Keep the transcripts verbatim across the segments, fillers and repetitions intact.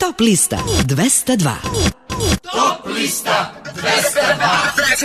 Top lista dvesta dva. Top lista dvesta dva.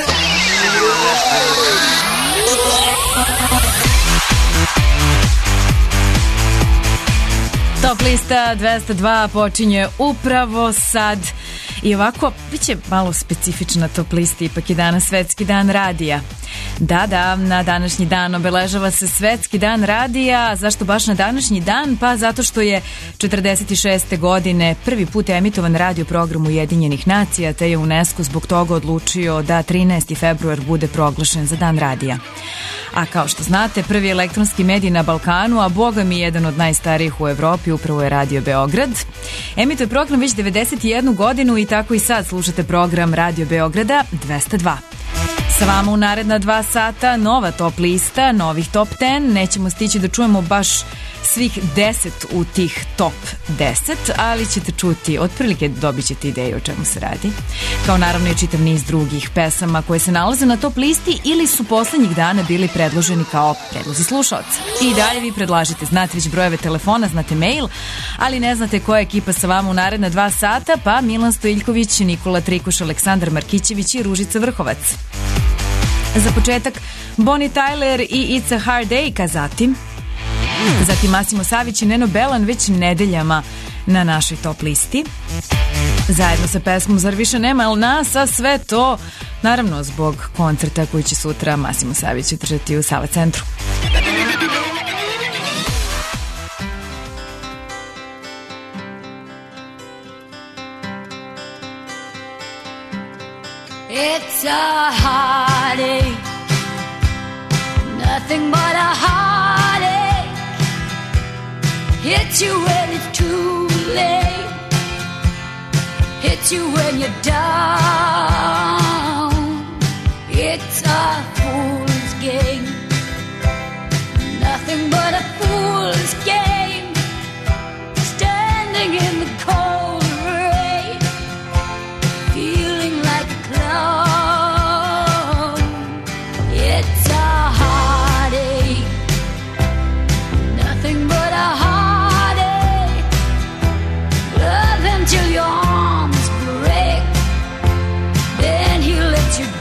Top lista dvesta dva počinje upravo sad. I ovako, bit će malo specifična top lista, ipak je danas Svetski dan radija. Da, da, na današnji dan obeležava se Svetski dan radija. Zašto baš na današnji dan? Pa zato što je četrdeset šeste godine prvi put emitovan radio program Ujedinjenih nacija, te je UNESCO zbog toga odlučio da trinaesti februar bude proglašen za dan radija. A kao što znate, prvi elektronski medij na Balkanu, a boga mi jedan od najstarijih u Evropi, upravo je Radio Beograd. Emituje program već devedeset jednu godinu i tako i sad slušate program Radio Beograda dvesta dva. Sa vama u naredna dva sata nova top lista, novih top deset. Nećemo stići da čujemo baš svih deset u tih top deset, ali ćete čuti, otprilike dobit ćete ideju o čemu se radi. Kao naravno i čitav niz drugih pesama koje se nalaze na top listi ili su poslednjih dana bili predloženi kao predlozi slušalca. I dalje vi predlažite, znate već brojeve telefona, znate mail, ali ne znate koja je ekipa sa vama u naredna dva sata, pa Milan Stojiljković, Nikola Trikuš, Aleksandar Markićević i Ružica Vrhovac. Za početak Bonnie Tyler i It's a Hard Day, zatim Zatim Massimo Savić i Neno Belan već nedeljama na našoj top listi. Zajedno sa pesmom Zar više nema el nas, a sve to naravno zbog koncerta koji će sutra Massimo Savić održati u Sava centru. It's a heartache, nothing but a heartache. Hits you when it's too late, hits you when you're down. It's a fool's game, nothing but a fool's game. Standing in the cold rain, feeling like a clown. It's a heartache, nothing but a heartache. Love him till your arms break, then he lets you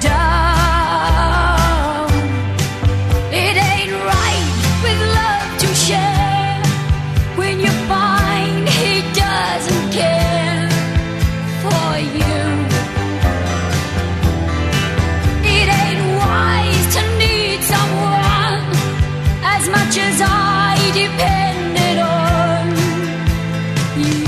down. It ain't right with love to share when you find he doesn't care for you. It ain't wise to need someone as much as I depended on you.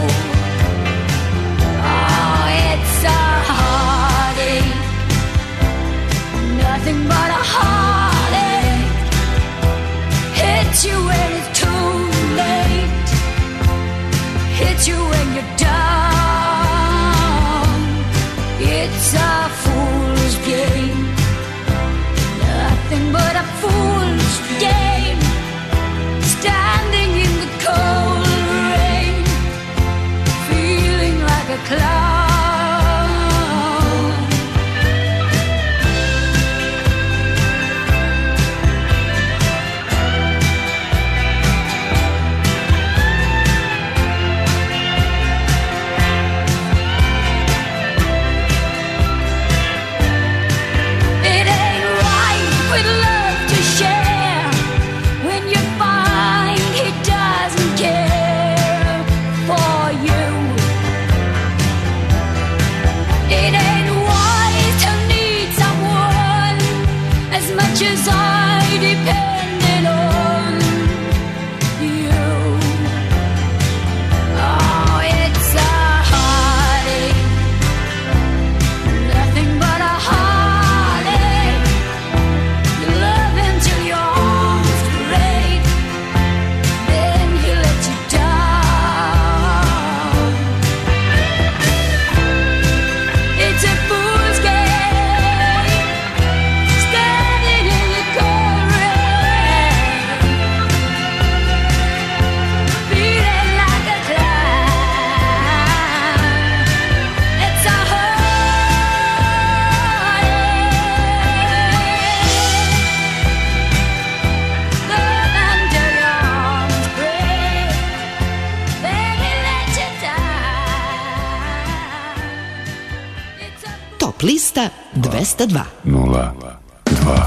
Oh, it's a heartache, nothing but a heartache. Hits you when it's too late, hits you when you're down. It's a fool's game, nothing but a fool's game. Standing in the cold rain, feeling like a clown. It ain't right with love to share when you find he doesn't care for you. Top lista dvesta dva. Nula dva.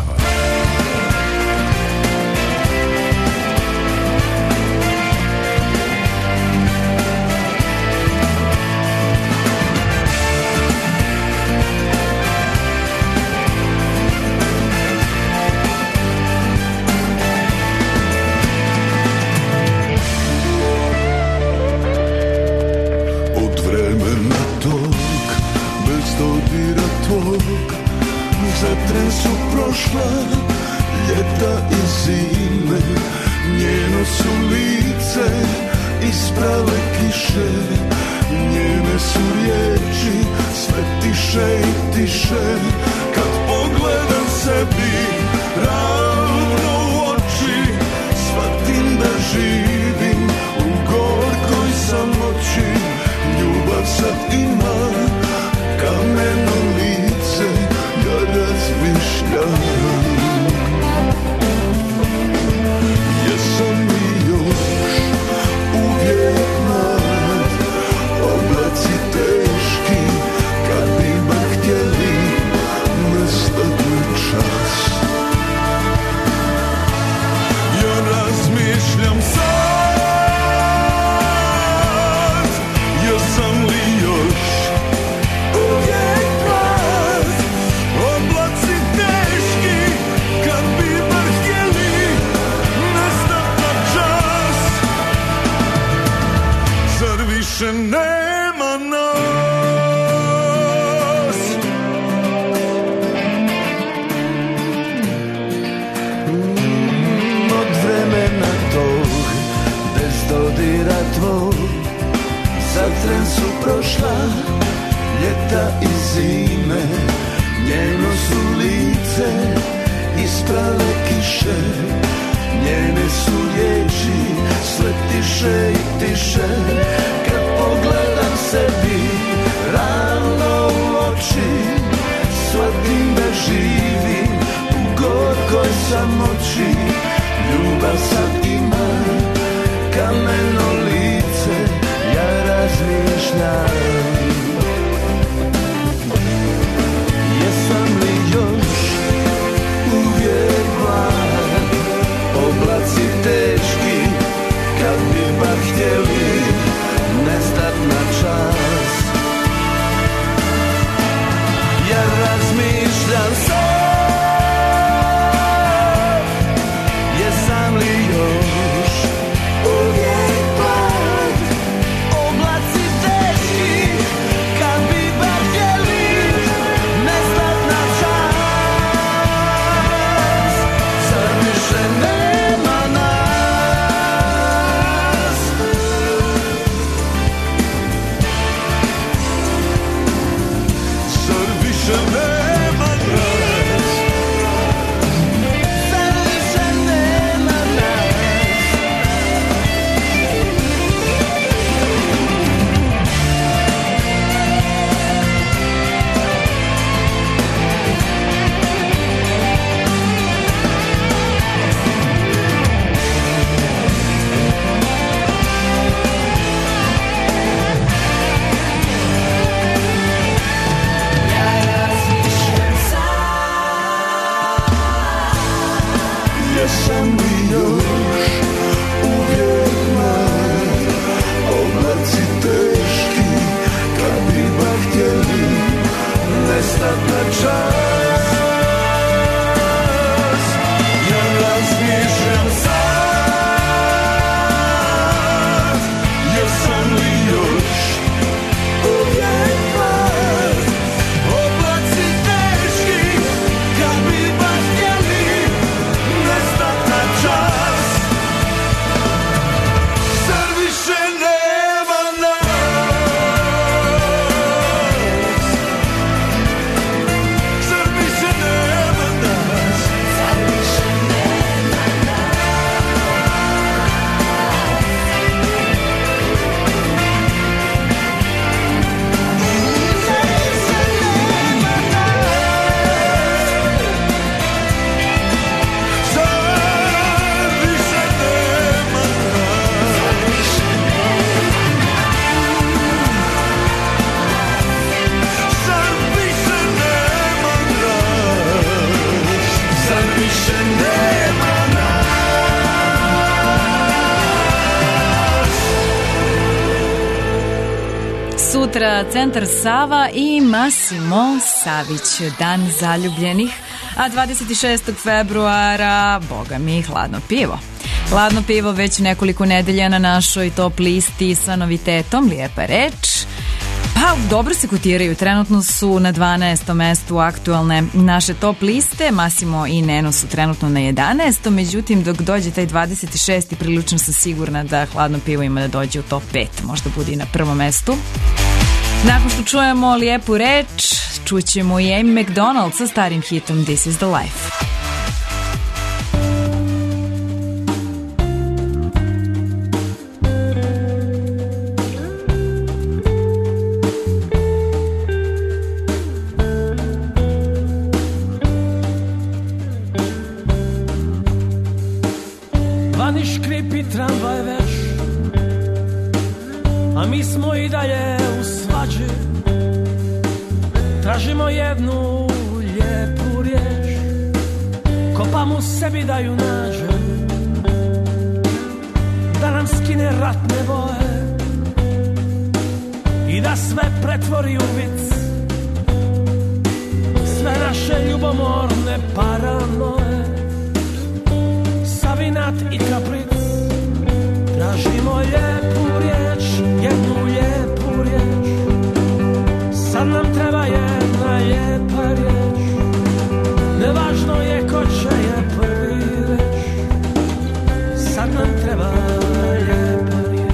Zatren su prošla ljeta i zime, njeno su lice isprale kiše, njene su riječi sve tiše i tiše. Kad pogledam sebi ravno u oči, shvatim da živim u gorkoj samoći. Ljubav sad ima kameno lice, ja razmišljam, jesam li još uvijek mlad, oblaci teški kad bi bar htjeli nestat na čas. Ja razmišljam sad, jesam li još uvijek mlad, oblaci teški kad bi bar htjeli nestat na čas. Zar više nema nas? Mm, od vremena tog, bez dodira tvog, zatren su prošla ljeta i zime, njeno su lice isprale kiše, njene su riječi sve tiše i tiše. Kad pogledam sebi ravno u oči, shvatim da živim u gorkoj samoći. Ljubav sad ima kameno lice, ja razmišljam, jesam li još uvijek mlad, oblaci teški kad bi bar htjeli nestat na čas. Ja razmišljam sad, Sutra Centar Sava i Massimo Savić, Dan zaljubljenih, a dvadeset šestog februara, boga mi, hladno pivo. Hladno pivo već nekoliko nedelja na našoj top listi sa novitetom Lijepa reč. Pa, dobro se kotiraju, trenutno su na dvanaestom mestu aktualne naše top liste, Massimo i Neno su trenutno na jedanaestom, međutim dok dođe taj dvadeset šesti prilično sam sigurna da hladno pivo ima da dođe u top pet, možda bude i na prvom mestu. Nakon što čujemo Lijepu reč, čućemo i Amy McDonald sa starim hitom This is the Life. Vani škripi tramvaj već, a mi smo i dalje u svađi. Tražimo jednu lijepu riječ, kopamo sebi da ju nađem, da nam skine ratne boje i da sve pretvori u vic, sve naše ljubomorne paranoje, savinat i kapric. Tražimo lijepu riječ, jednu lijepu riječ, sad nam treba jedna lijepa riječ, nevažno je ko će je prvi reč, sad nam treba lijepa riječ.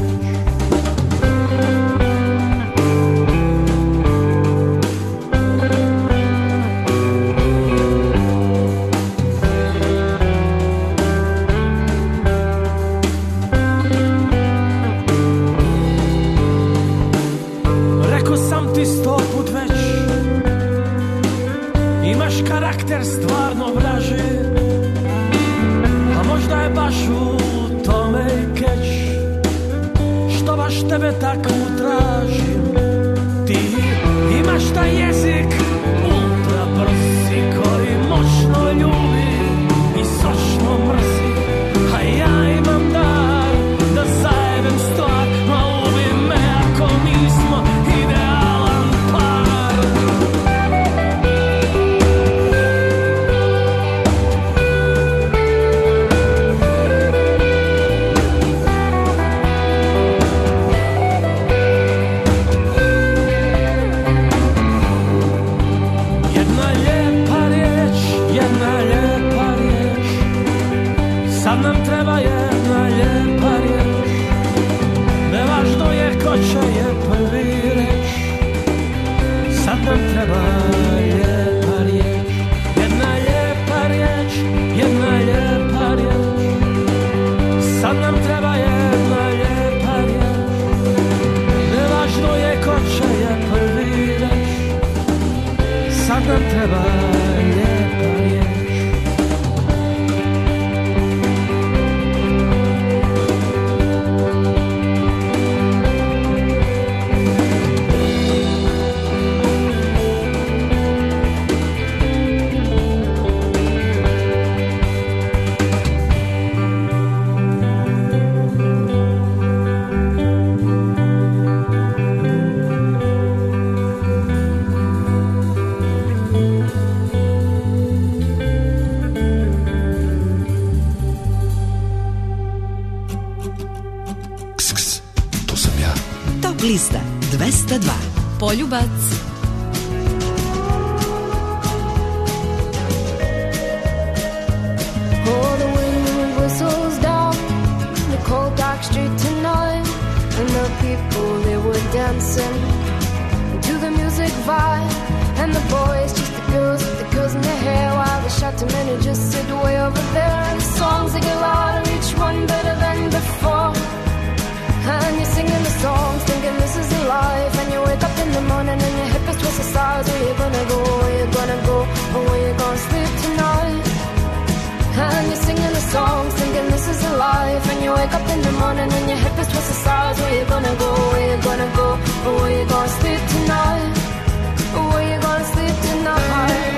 Karakter stvarno vraži, a možda je baš u tome i keč, što baš tebe takvu tražim. Ti imaš taj jezik ultra brzi koji moćno ljubi i sočno mrzi, a ja imam dar da zajebem stvar, ma ubi me ako nismo idealan par. Sad nam treba jedna lijepa riječ, nevažno je ko će je prvi reč, sad nam treba lijepa riječ, jedna lijepa riječ, jedna lijepa riječ, sad nam treba jedna lijepa riječ, nevažno je ko će je prvi reč, sad nam treba lijepa riječ. Lista dvesta dva. Poljubac. Oh, the wind whistles down the cold dark street tonight, and the people, they were dancing to the music vibe, and the boys just the girls with the girls in their hair, while the shouting men who just sit way over there, and the songs they get louder, each one better than before. And you're singing the songs, thinking this is a life. And you wake up in the morning and your hip is twisted sides. Where you gonna go, where you gonna go, or where you gonna sleep tonight? And you're singing the songs, thinking this is a life. And you wake up in the morning and your hip is twisted sides. Where you gonna go, where you gonna go, or where you gonna sleep tonight? Or where you gonna sleep tonight?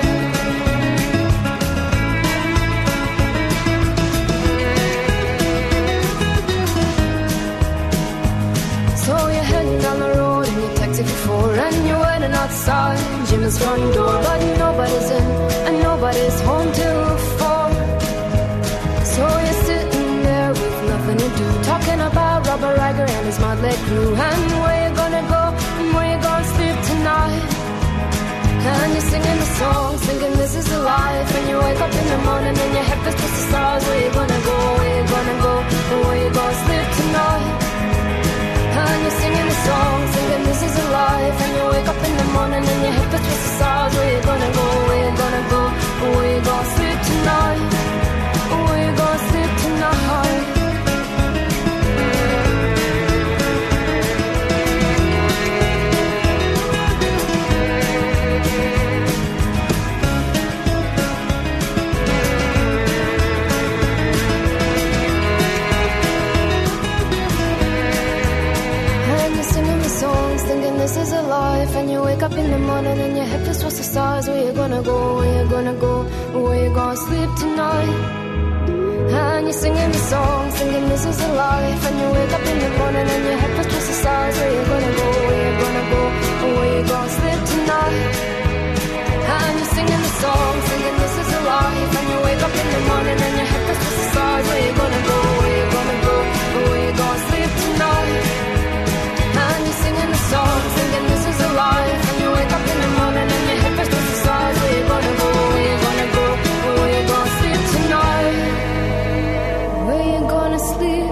So you're heading down the road in your taxi before, and you're waiting outside Jim's front door, but nobody's in and nobody's home till four. So you're sitting there with nothing to do, talking about Robert Riger and his motley crew, and where you gonna go and where you gonna sleep tonight. And you're singing the songs, thinking this is the life. And you wake up in the morning and your head feels just the stars. Where you gonna go, where you gonna go, and where you gonna sleep tonight. And you're singing the songs, thinking this is a life. And you wake up in the morning and your head feels just the stars. Where you gonna go, where you gonna go, and where you gonna sleep tonight. And where you gonna sleep tonight. This is a life, and you wake up in the morning and your head feels towards the stars. Where you gonna go, where you gonna go, where you gonna sleep tonight. And you're singing the song, singing this is a life. And you wake up in the morning and your head feels towards the stars. Where you gonna go, where you gonna go, where you gonna sleep tonight. And you're singing the song, singing this is a life. And you wake up in the morning and your head feels towards the stars. Where you gonna go, where you gonna go, where you gonna sleep tonight. And you're singing the song, singing this is a life. And you wake up in the morning and your head feels towards the stars. Where you gonna go, where you gonna go, where you gonna sleep tonight. Where you gonna sleep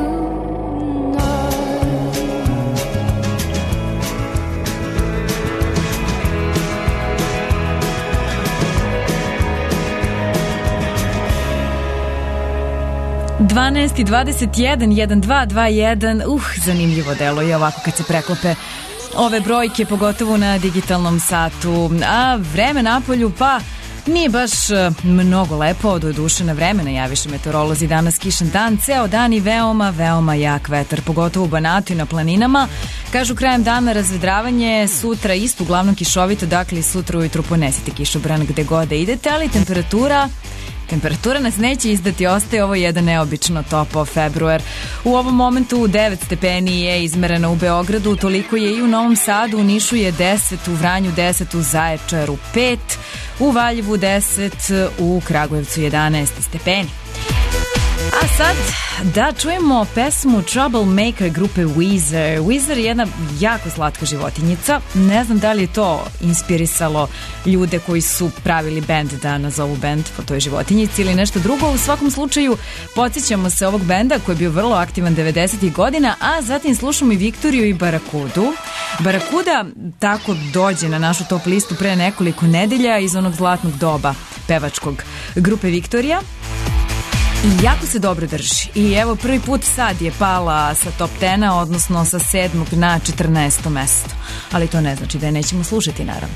dvanaest i dvadeset jedan, jedan dva dva jedan. Uh, zanimljivo delo je ovako kad se preklope ove brojke, pogotovo na digitalnom satu. A vreme napolju, pa nije baš mnogo lepo, do duše na vreme najaviše meteorolozi. Danas kišan dan, ceo dan i veoma, veoma jak vetar, pogotovo u Banatu i na planinama. Kažu krajem dana razvedravanje, sutra isto uglavnom kišovito, dakle sutra ujutru ponesite kišobran gde god da idete, ali temperatura Temperatura nas neće izdati, ostaje ovo jedan neobično topao februar. U ovom momentu devet stepeni je izmereno u Beogradu, toliko je i u Novom Sadu, u Nišu je deset, u Vranju deset, u Zaječaru pet, u Valjevu deset, u Kragujevcu jedanaest stepeni. A sad da čujemo pesmu Troublemaker grupe Weezer. Weezer je jedna jako slatka životinjica. Ne znam da li je to inspirisalo ljude koji su pravili bend da nazovu bend po toj životinjici ili nešto drugo. U svakom slučaju podsjećamo se ovog benda koji je bio vrlo aktivan devedesetih godina, a zatim slušamo i Viktoriju i Barakudu. Barakuda tako dođe na našu top listu pre nekoliko nedelja iz onog zlatnog doba pevačkog grupe Viktorija. I jako se dobro drži. I evo prvi put sad je pala sa top deseta, odnosno sa sedmog na četrnaesto mesto. Ali to ne znači da je nećemo slušati, naravno.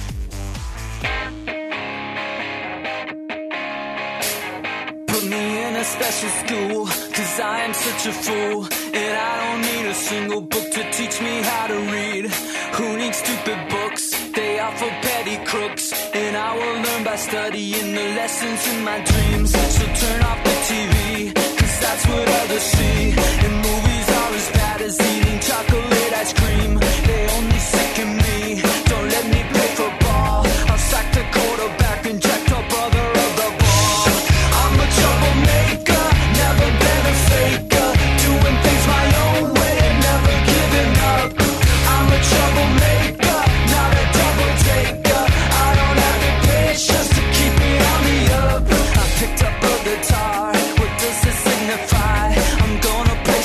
Put me in a special school, cause I am such a fool, and I don't need a single book to teach me how to read. Who needs stupid books? They are for petty crooks, and I will learn by studying the lessons in my dreams. So turn off the T V, cause that's what others see. And movies are as bad as eating chocolate ice cream. They only sicken me, don't let me play football. I'll sack the quarterback and jack the brother of the ball. I'm a troublemaker, never been a faker, doing things my own way and never giving up. I'm a troublemaker, not a double taker. I don't have the patience to keep me on the up. I picked up a guitar, what does it signify? I'm gonna play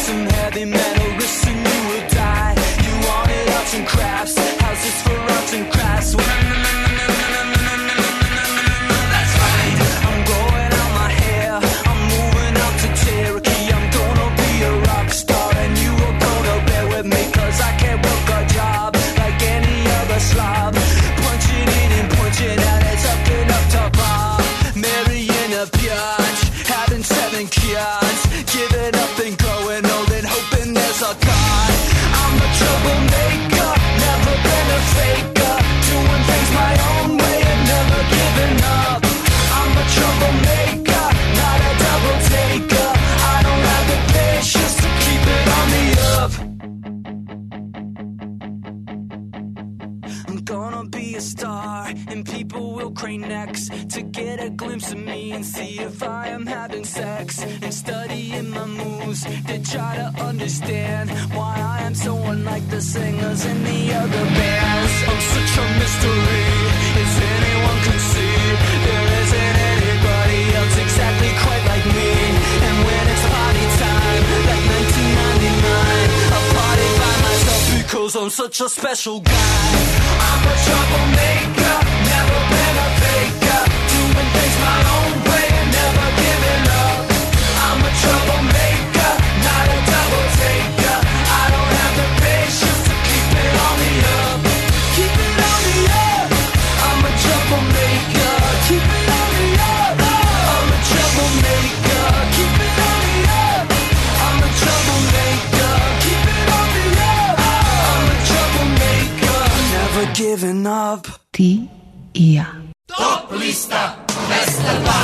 gonna be a star, and people will crane necks to get a glimpse of me and see if I am having sex, and studying my moves to try to understand why I am so unlike the singers in the other bands. I'm such a mystery, as anyone can see. There isn't anybody else exactly quite like me. And when it's party time, like nineteen ninety-nine, I party by myself because I'm such a special guy. I'm a troublemaker, never been a faker, doing things my own way and never giving up. I'm a troublemaker, not a double taker. I don't have the patience to keep it on the up. Keep it on the up. I'm a troublemaker, keep it on the up. I'm a troublemaker, keep it on the up. I'm a troublemaker, keep it on the up. I'm a troublemaker, never giving up. Ti i ja. Top lista dvesta dva.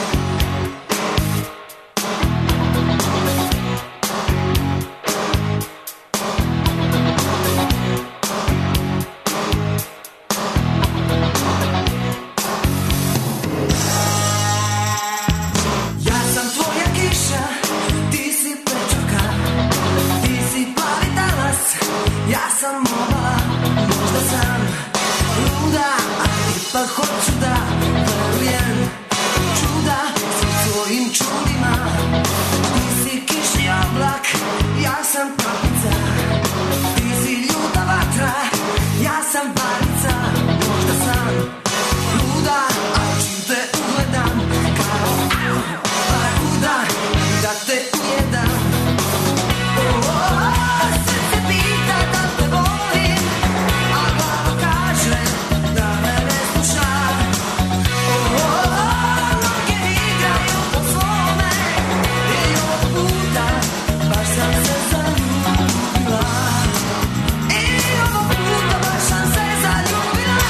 Ja sam tvoja kiša, ti si pečurka, ti si plavi talas, ja sam obala, možda sam luda, ali ipak hoću da verujem čuda svim svojim čudima. Ti si kišni oblak, ja sam kapica, ti si ljuta vatra, ja sam varica, možda sam luda, ali čim te ugledam kao barakuda, da te ujedam. Oh, oh, srce pita da te volim, a glava kaže da me ne sluša. Oh, oh, noge igraju po svome i ovog puta baš sam se zaljubila. I ovog puta baš sam se zaljubila.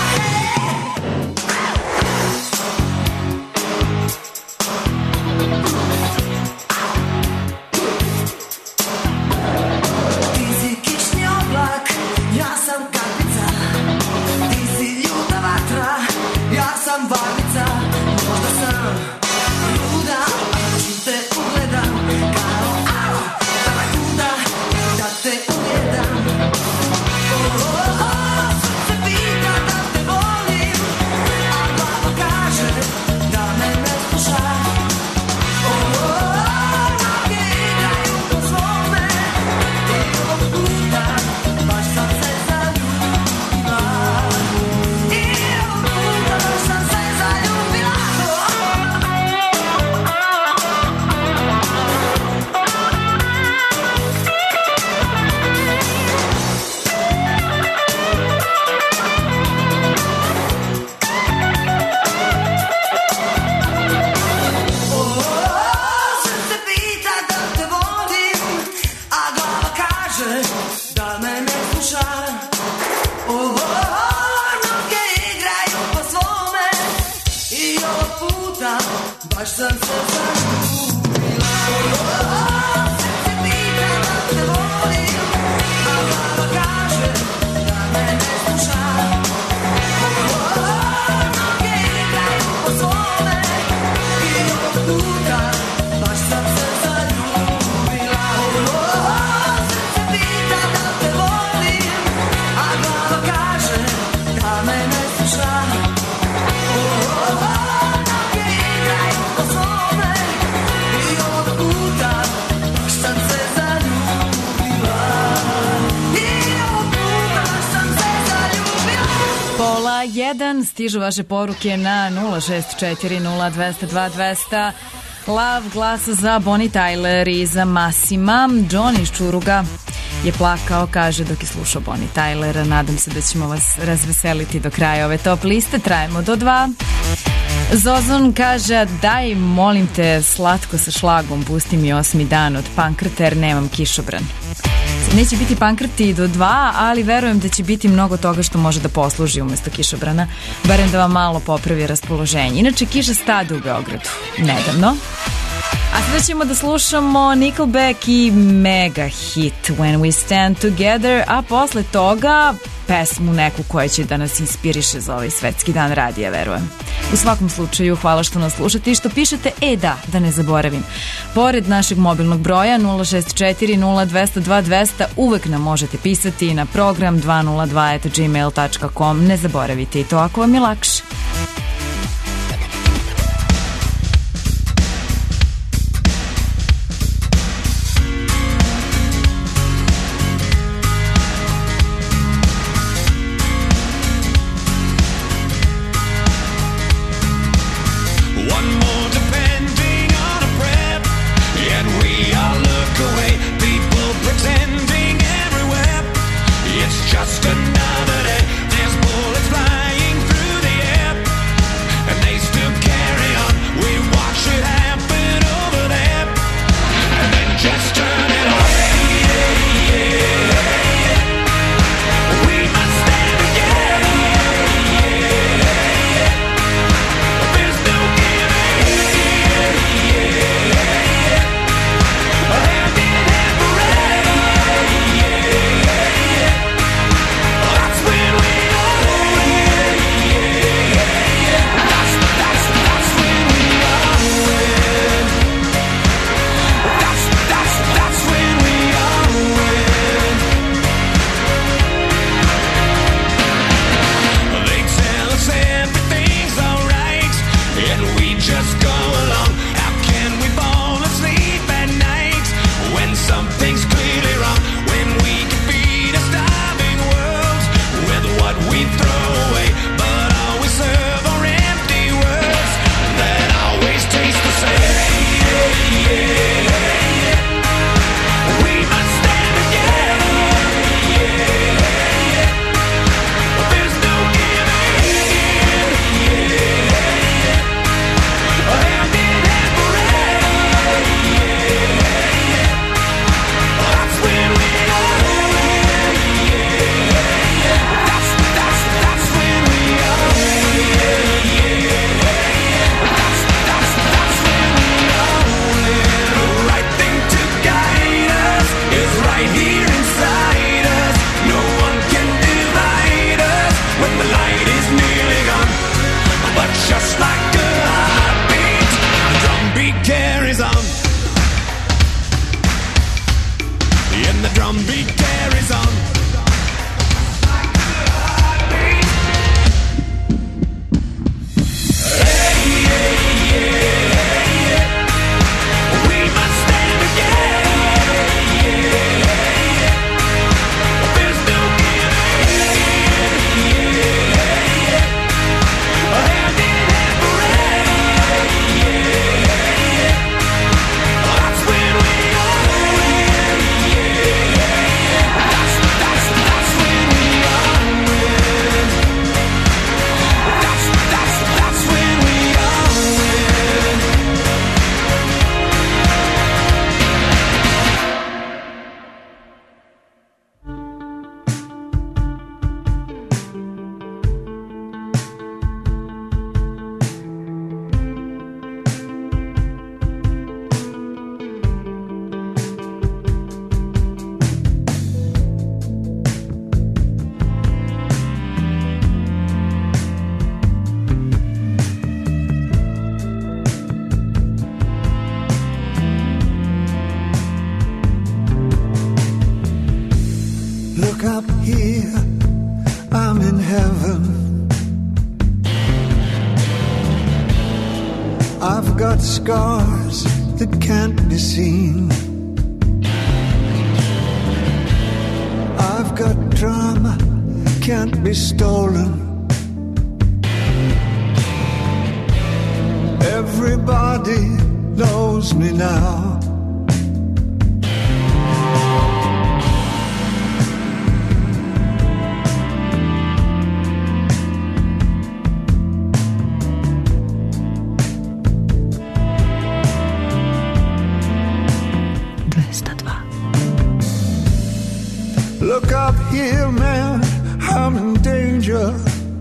Ti si kišni oblak, ja sam kapica, ti si ljuta vatra, ja sam varnica, možda sam luda, ali čim te ugledam kao au, barakuda, da te ujedam. Oh, oh, oh, srce pita da te volim, a glava kaže da me ne sluša. Oh, oh, oh, noge igraju po svome i ovog puta baš sam se zaljubila. I ovog puta baš sam se zaljubila. Srce pita da te volim, a glava kaže da me ne sluša. Oh, noge igraju po svome i ovog puta baš sam se zaljubila. Srce pita da te volim, a glava kaže da me ne sluša. Noge igraju po svome i ovog puta baš sam se zaljubila. Srce pita da te volim, a glava kaže da me ne sluša. Noge igraju po svome i ovog puta baš sam se zaljubila. I ovog puta baš sam se zaljubila. Pola jedan, stižu vaše poruke na nula šest četiri nula dvesta dva dvesta. Lav glasa za Bonnie Tyler i za Massima. John iz Čuruga je plakao, kaže, dok je slušao Bonnie Tyler. Nadam se da ćemo vas razveseliti do kraja ove top liste. Trajemo do dva. Zozon kaže, daj molim te slatko sa šlagom, pusti mi osmi dan od Pankrta jer nemam kišobran. Neće biti Pankrti do dva, ali verujem da će biti mnogo toga što može da posluži umesto kišobrana, barem da vam malo popravi raspoloženje. Inače, kiša stada u Beogradu nedavno. A sada ćemo da slušamo Nickelback i mega hit When We Stand Together, a posle toga pesmu neku koja će da nas inspiriše za ovaj svetski dan radija, verujem. U svakom slučaju, hvala što nas slušate i što pišete, e da, da ne zaboravim. Pored našeg mobilnog broja nula šest četiri nula dva zero dva dva zero zero uvek nam možete pisati na program dva nula dva at gmail dot com. Ne zaboravite i to ako vam je lakše. Just another day. There's bullets flying through the air. I've got scars that can't be seen. I've got drama, can't be stolen. Everybody knows me now. Look up here, man, I'm in danger.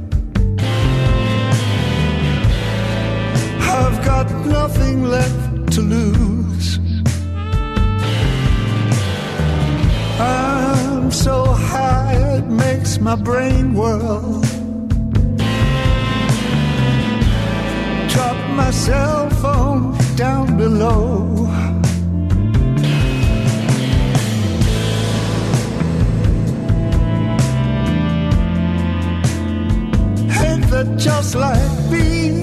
I've got nothing left to lose. I'm so high it makes makes my brain whirl. Drop my cell phone down below. Ain't that just like me?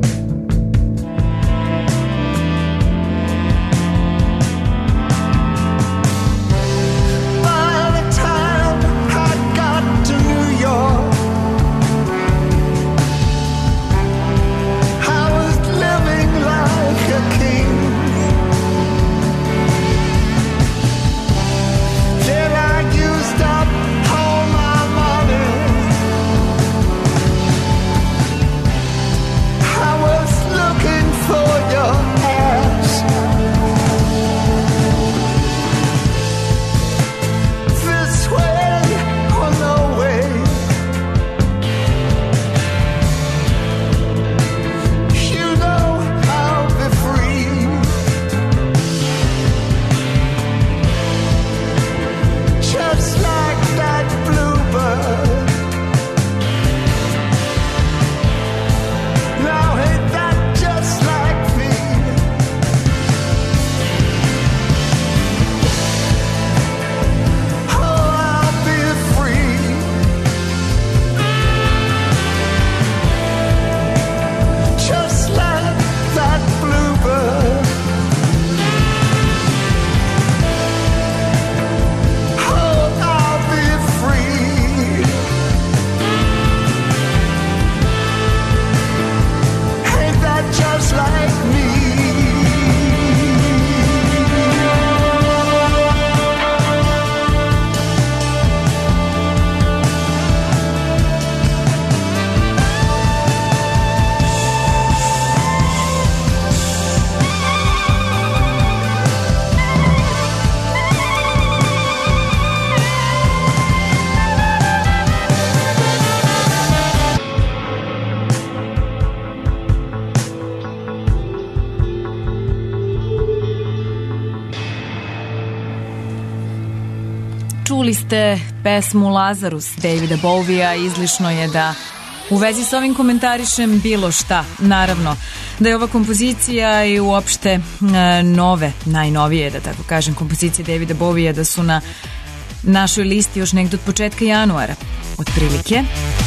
Čuli ste pesmu Lazarus Davida Bowija, izlišno je da u vezi s ovim komentarišem bilo šta. Naravno da je ova kompozicija i uopšte e, nove, najnovije, da tako kažem, kompozicije Davida Bowija, da su na našoj listi još negdje od početka januara, otprilike.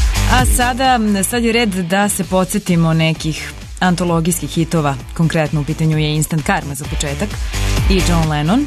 A sada, sad je red da se podsjetimo nekih antologijskih hitova, konkretno u pitanju je Instant Karma za početak i John Lennon.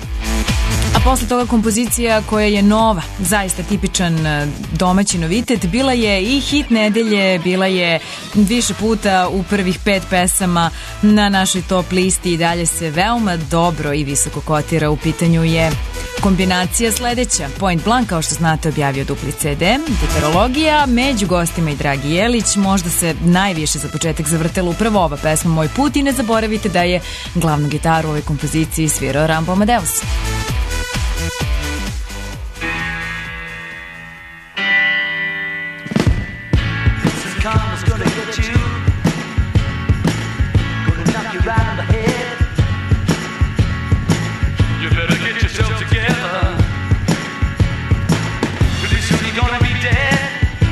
A posle toga kompozicija koja je nova, zaista tipičan domaći novitet, bila je i hit nedelje, bila je više puta u prvih pet pesama na našoj top listi i dalje se veoma dobro i visoko kotira. U pitanju je kombinacija sledeća: Point Blank, kao što znate, objavio dupli ce de, Gitarologija, među gostima i Dragi Jelić. Možda se najviše za početak zavrtela upravo ova pesma Moj put i ne zaboravite da je glavnu gitaru u ovoj kompoziciji svirao Rambo Amadeus. Karma's gonna get you, gonna knock you right on the head. You better get yourself together, pretty soon you're gonna be dead.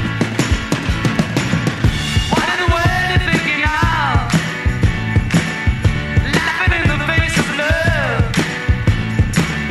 What in the world you thinking of? Laughing in the face of love.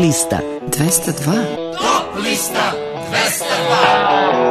lista dvesta dva. Top lista dvesta dva.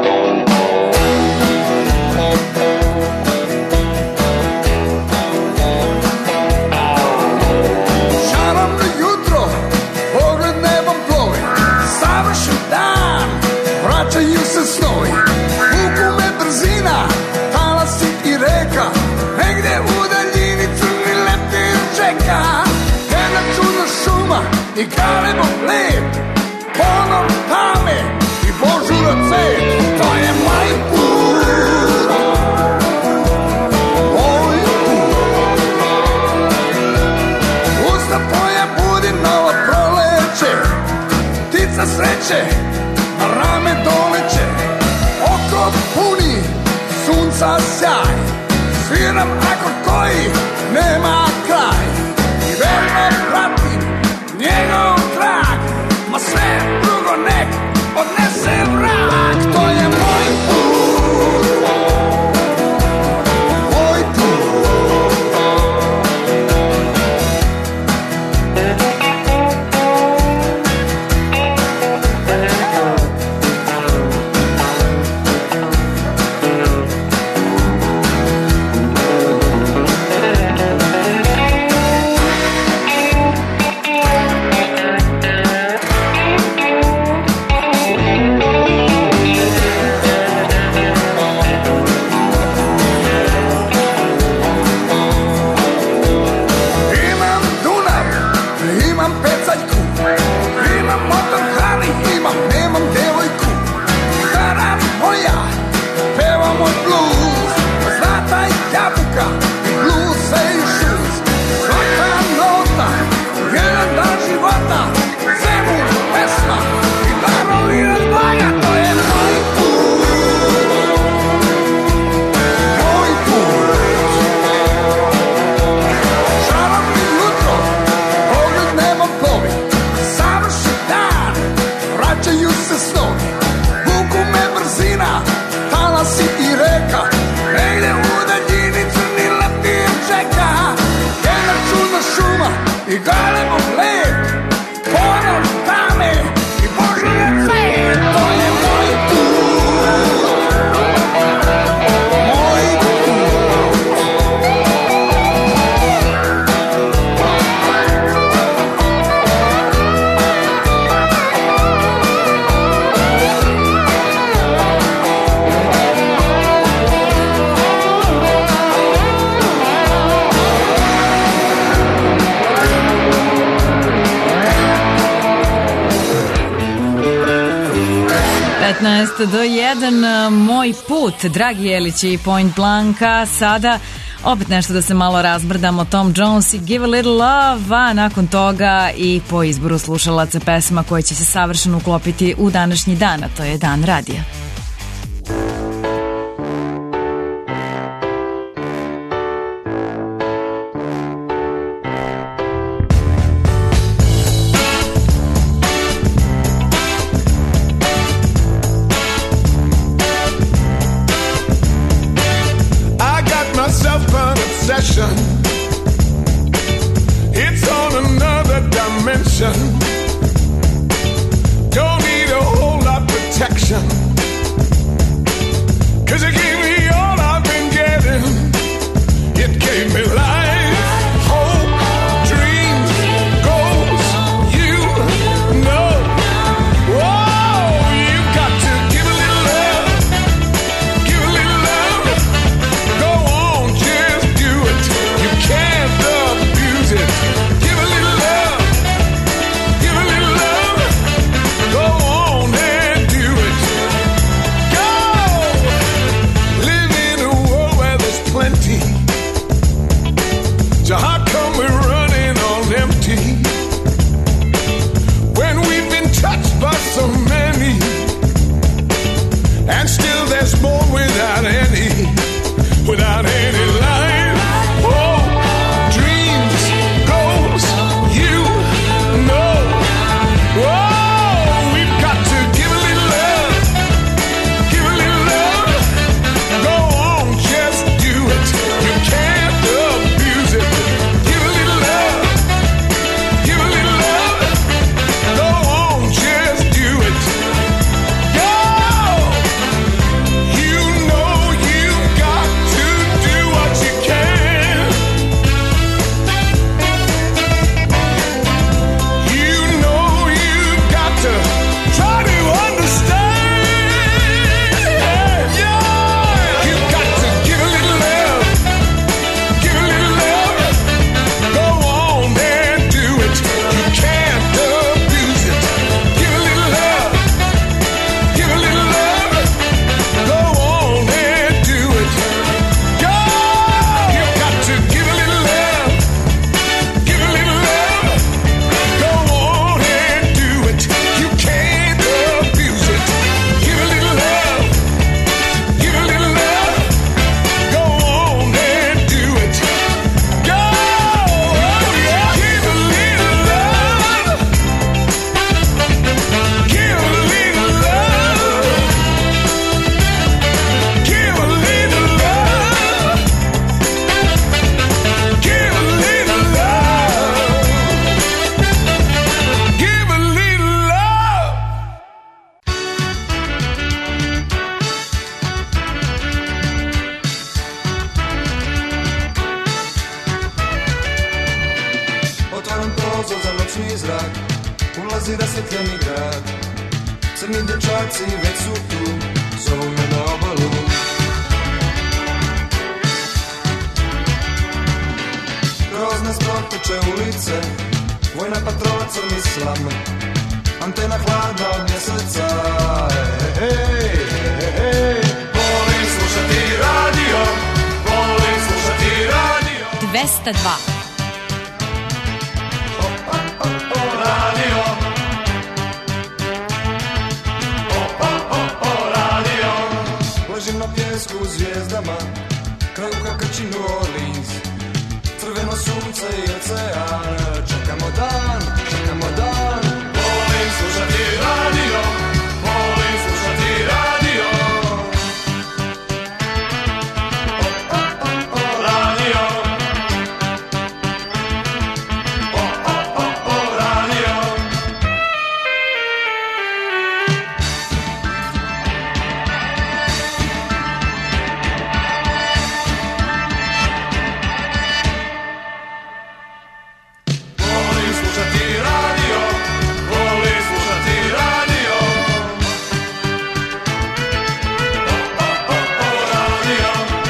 Vraćaju se snovi, vuku me brzina, talasi i reka, negde u daljini crni leptir čeka. Jedna čudna šuma i galebom led, ponor tame i božura cvet, to je moj put. Moj put. Usta tvoja budi novo proleće, ptica sreće na rame doleće, oko puni sunca sjaj, sviram akord koji nema kraj i verno pratim njegov trag, ma sve drugo nek odnese vrak. To je moj put, moj put. I galebom led, ponor tame i božije cvet, to je moj put, moj petnaest do jedan, moj put, Dragi Jelić i Point Blanka. Sada opet nešto da se malo razbrdamo, Tom Jones i Give a Little Love, a nakon toga i po izboru slušalaca pesma koja će se savršeno uklopiti u današnji dan, a to je Dan radija. It's on another dimension. Don't need a whole lot of protection, 'cause it gave me all I've been getting. It gave me life, hope, dreams, goals, you know. Whoa, you got to give a little love, give a little love. Go on, just do it. You can't abuse it. Give a little love, give a little love. Go on and do it. Go! Live in a world where there's plenty. So how come we're running on empty when we've been touched by so many, and still there's more without any, without any life, hope, dreams, goals, you know. Whoa, we've got to give a little love, give a little love. Go on, just do it. You can't abuse it. Give a little love, give a little love. Go Ulazi rasvjetljeni grad, crni dječaci već su tu, zovu me na obalu. Grozne sprotuče ulice, vojna patrola crni slam, antena hladna od mjeseca. Hej, hej, hej, hej. Volim slušati radio, volim slušati radio. dvesta dva. Radio. O, o, o, o, radio. Ležim na pjesku u zvijezdama, kraj uha krči New Orleans, crveno sunce i ocean. Čekamo dan, čekamo dan. Volim slušati radio, volim slušati radio. O, o, o, o, radio. O, o, o, o, radio. Volim slušati radio, volim slušati radio. O, o, o, o, radio.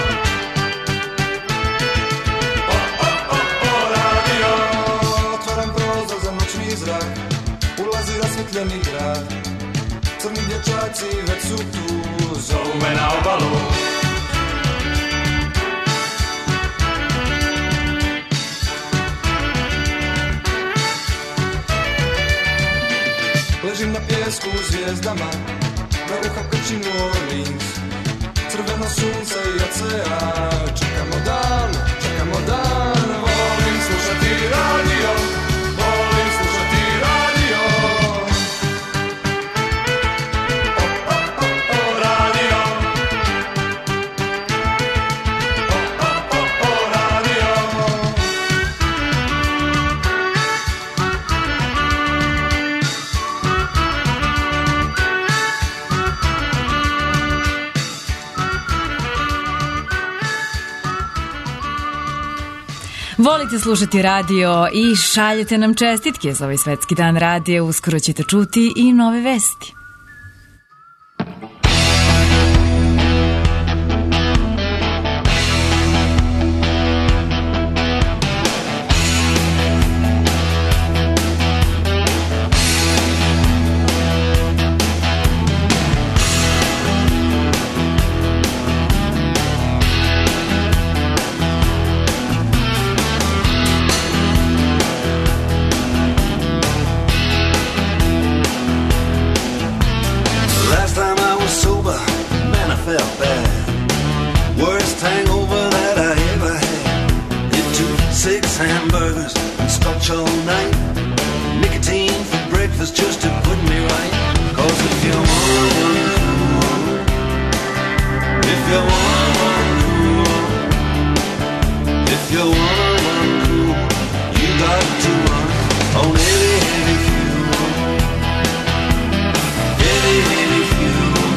O, o, o, o, radio. Otvaram prozor za noćni zrak, ulazi rasvjetljeni grad, crni dječaci već su tu, zovu me na obalu. Ležim na pjesku u zvijezdama, na uha krči New Orleans, crveno sunce i ocean. Čekamo dan, čekamo dan. Volim slušati radio, volim slušati radio. O, o, o, o, radio. O, o, o, o, radio. Volite slušati radio i šaljete nam čestitke za ovaj svetski dan radija. Uskoro ćete čuti i nove vesti. Last time I was sober, man, I felt bad. Worst hangover that I ever had. It took six hamburgers and scotch all night. Nicotine for breakfast just to put me right. Cause if you want one cool, if you want one cool, if you want one cool, you got to run on heavy, heavy fuel. Heavy, heavy fuel.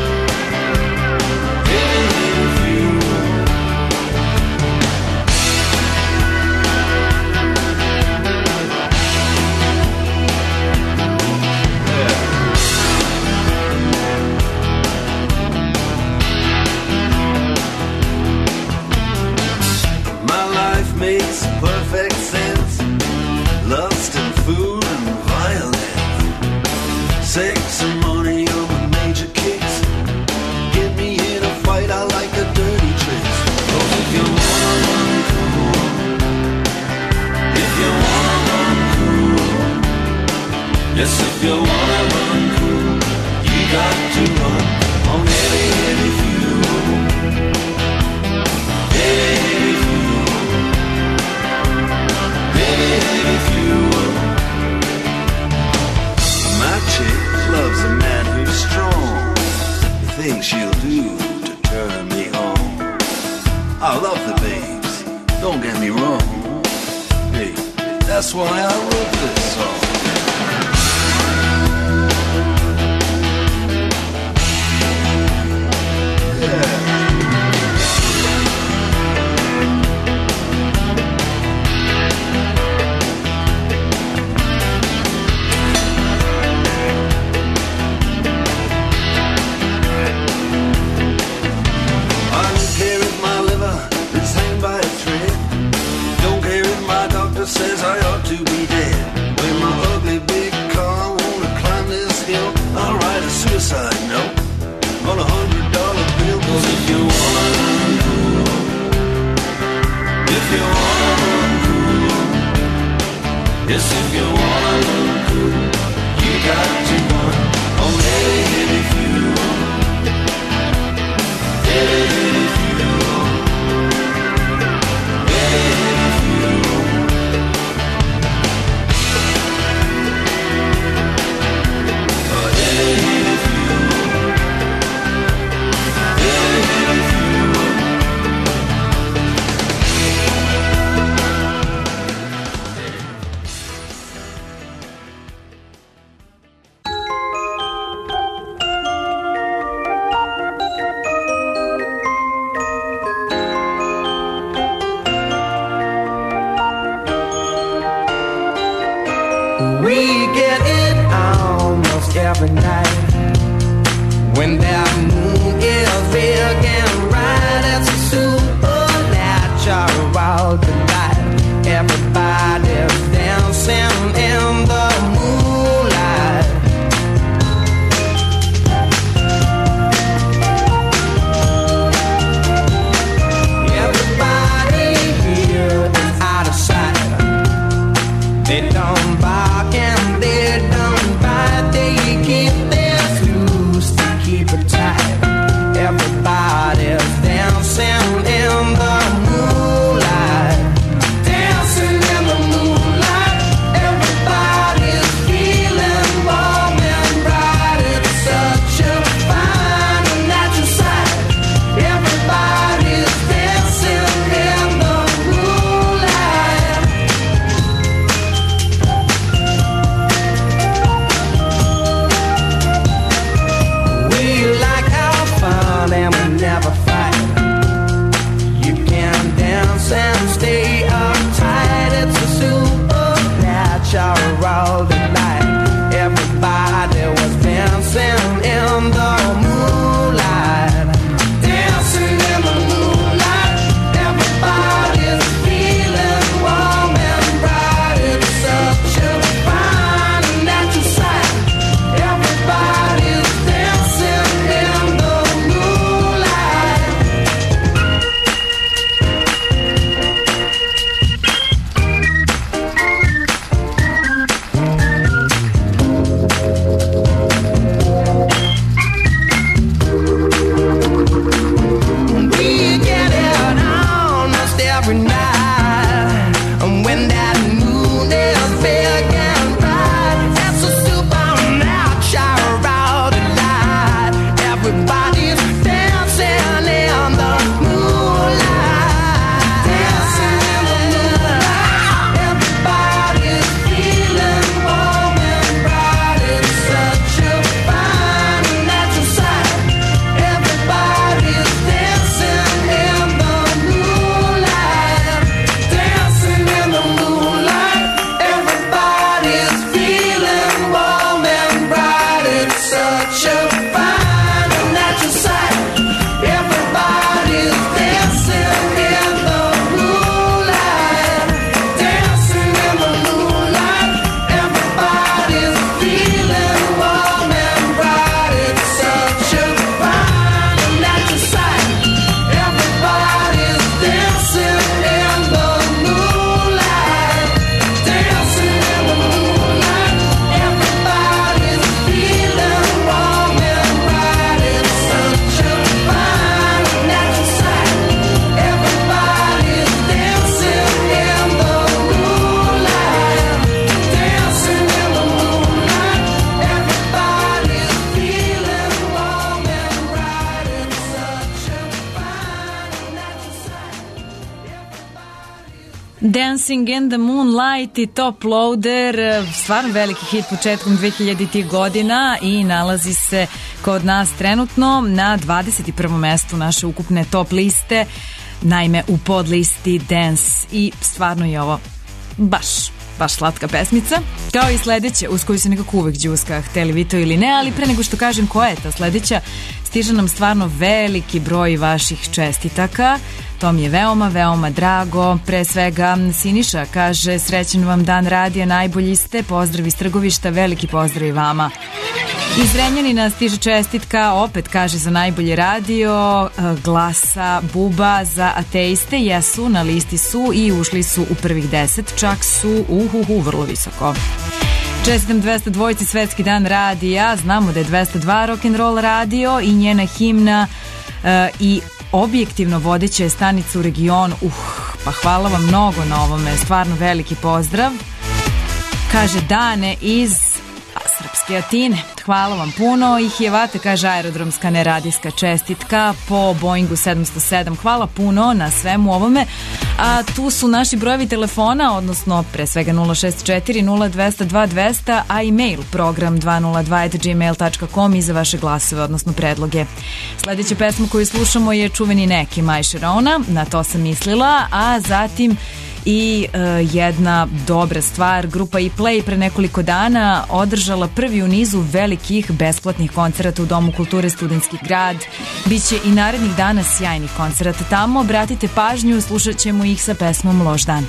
Heavy, heavy fuel. My life makes perfect sense. Lust and food and violence. Sex and money are my major kicks. Get me in a fight, I like the dirty tricks. Cause if you want one cool, if you want one cool, yes, if you want one cool, you got to run on heavy, heavy fuel. Heavy, heavy fuel. Heavy, heavy fuel. My chick loves a man who's strong. The things she'll do to turn me on. I love the babes, don't get me wrong. Hey, that's why I wrote this song. 'Cause if you wanna look cool, if you wanna look cool, yes, if you wanna look cool, you got to run on heavy, heavy fuel, heavy, heavy fuel, heavy, heavy fuel. Oh, heavy, heavy fuel, heavy, heavy fuel. We get it almost every night when that moon is big and bright. It's a supernatural delight. Everybody's dancing in the moonlight. Everybody here is out of sight. They don't bark and they don't bite. They keep their loose to keep it tight. Everybody's dancing in the moonlight. Dancing in the moonlight. Everybody's feeling warm and bright. It's such a fine and natural sight. Everybody's dancing in the moonlight. We like our fun and we never fight. You can dance and stay uptight. It's a supernatural delight. Everybody was dancing in the moonlight. Dancing in the moonlight. Everybody's feeling warm and bright. It's such a fine and natural sight. Everybody's dancing in the moonlight. We get it almost every night. And when that moon is big and bright, it's a supernatural delight. Everybody's dancing in the moonlight. Dancing in the moonlight. Everybody's feeling warm and bright. It's such a fine and natural sight. Everybody's dancing in the moonlight. Dancing in the moonlight. Everybody's feeling warm and bright. It's such a fine and natural sight. Everybody's dancing in the moonlight. Dancing in the moonlight. Everybody's feeling warm and bright. It's such a fine and natural sight. Everybody's dancing in the moonlight. Dancing in the moonlight. Everybody's feeling warm and bright. It's such a fine and natural sight. Everybody's dancing in the moonlight. Dancing in the moonlight. Everybody's feeling warm and bright. It's such a fine and natural sight. Dancing in the Moonlight i Top Loader, stvarno veliki hit početkom dve hiljaditih godina i nalazi se kod nas trenutno na dvadeset prvom mestu naše ukupne top liste, naime u podlisti Dance, i stvarno je ovo baš, baš slatka pesmica, kao i sledeća uz koju se nekako uvek džuska, hteli vi to ili ne, ali pre nego što kažem koja je ta sledeća, stiže nam stvarno veliki broj vaših čestitaka. To mi je veoma, veoma drago. Pre svega Siniša kaže: srećan vam dan radija, najbolji ste, pozdrav iz Trgovišta, veliki pozdrav i vama. Iz Renjanina stiže čestitka, opet kaže za najbolji radio, glasa Buba za ateiste, jesu, na listi su i ušli su u prvih deset, čak su uhuhu vrlo visoko. Čestitam dvesta dvojici Svetski dan radija, znamo da je dvesta dva rock'n'roll radio i njena himna uh, i objektivno vodeća je stanica u regionu. Uh, pa hvala vam mnogo na ovome, stvarno veliki pozdrav. Kaže Dane iz Srpske Atine. Hvala vam puno i Hijevate, kaže aerodromska neradijska čestitka po Boeingu sedamsto sedam. Hvala puno na svemu ovome. A tu su naši brojevi telefona, odnosno pre svega nula šest četiri nula dva nula dva dva nula nula, a e-mail program dva nula dva at gmail dot com i za vaše glasove, odnosno predloge. Sledeća pesma koju slušamo je čuveni neki Maj Šerona, na to sam mislila, a zatim i uh, jedna dobra stvar, grupa E-Play pre nekoliko dana održala prvi u nizu velikih besplatnih koncerata u Domu kulture Studentski grad. Biće i narednih dana sjajnih koncerata tamo, obratite pažnju, slušat ćemo ih sa pesmom Loš dan.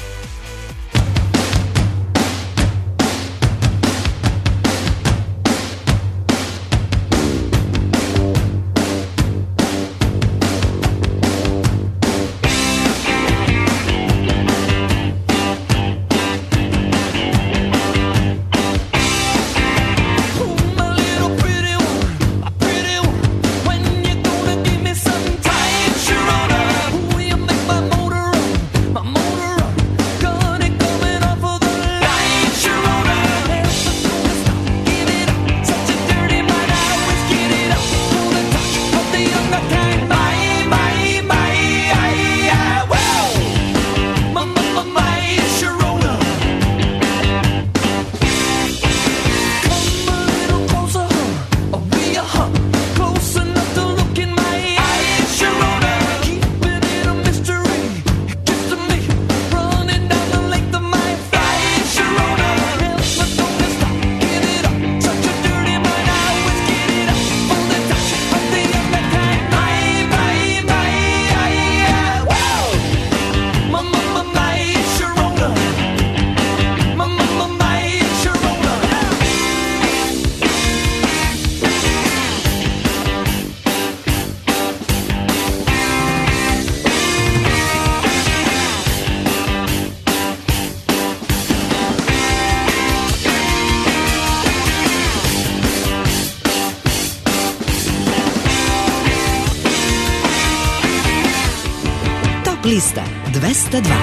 Lista dvesta dva.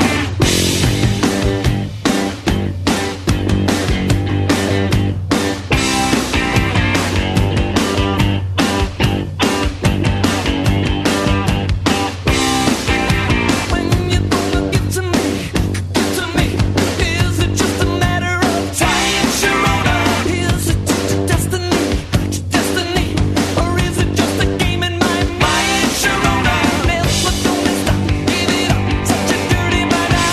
Dirty mind.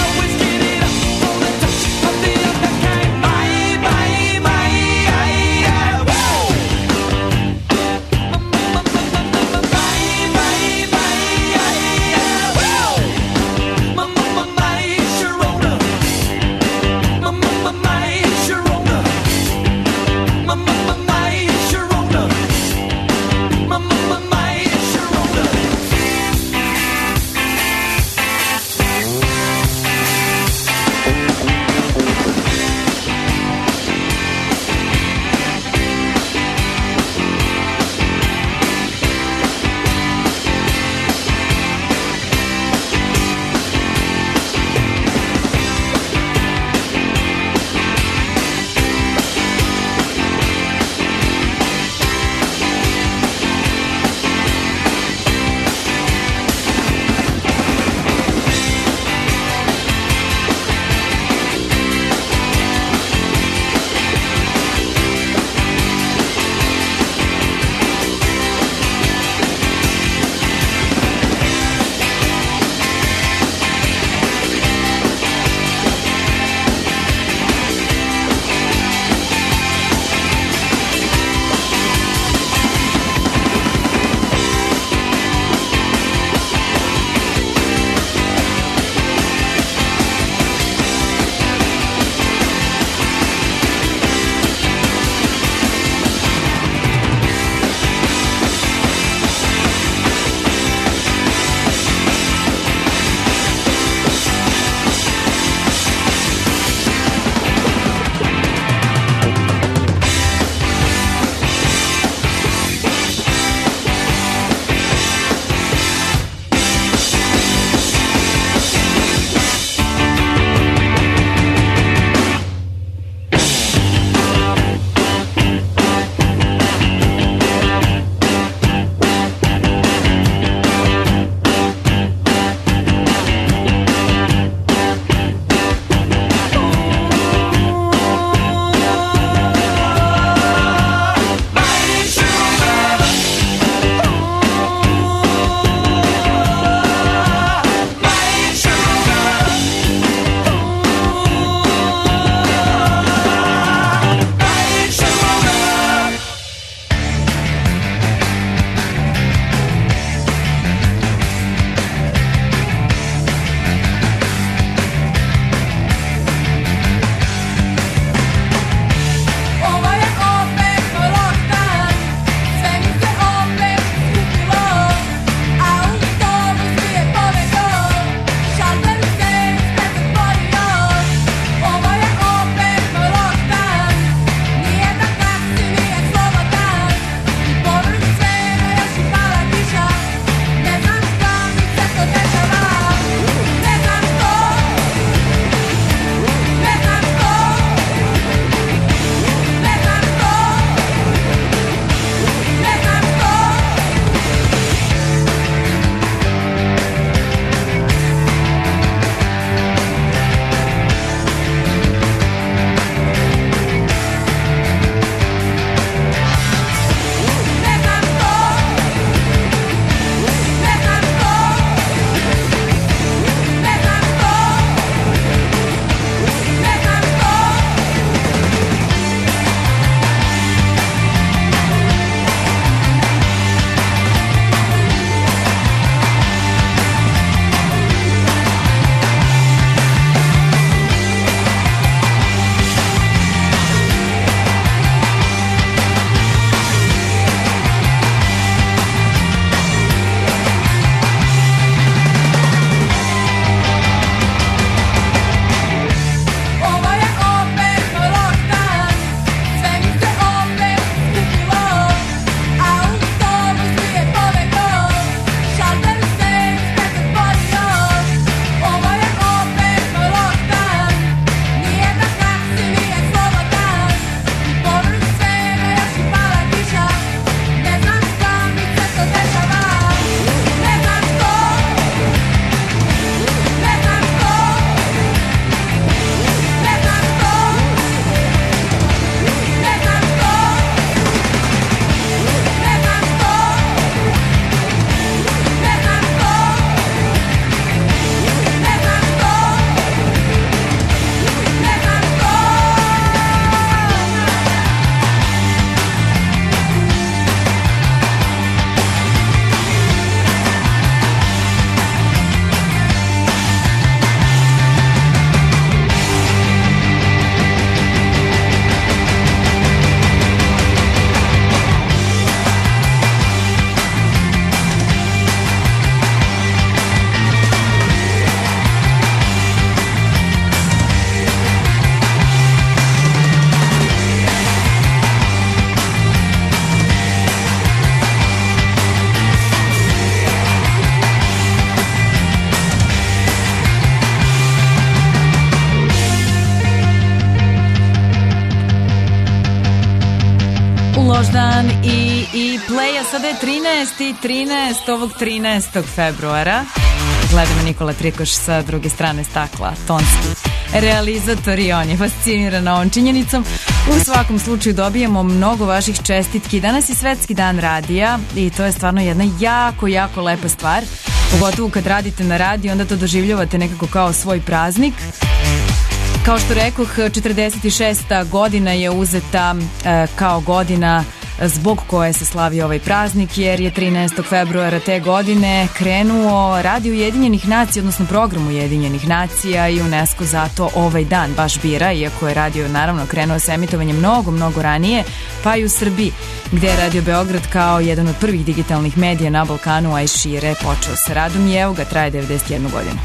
Boždan i, i Play, a sada je trinaesti trinaest ovog trinaestog februara. Gleda me Nikola Trikoš sa druge strane stakla, tonski realizator i on je fasciniran ovom činjenicom. U svakom slučaju dobijemo mnogo vaših čestitki. Danas je Svetski dan radija i to je stvarno jedna jako, jako lepa stvar. Pogotovo kad radite na radiju, onda to doživljavate nekako kao svoj praznik. Kao što rekoh, četrdeset šesta godina je uzeta e, kao godina zbog koje se slavi ovaj praznik, jer je trinaestog februara te godine krenuo Radio Ujedinjenih nacija, odnosno program Ujedinjenih nacija, i UNESCO zato ovaj dan baš bira, iako je radio naravno krenuo sa emitovanjem mnogo, mnogo ranije, pa i u Srbiji, gde je Radio Beograd kao jedan od prvih digitalnih medija na Balkanu, a i šire, počeo sa radom i evo ga, traje devedeset jednu godinu.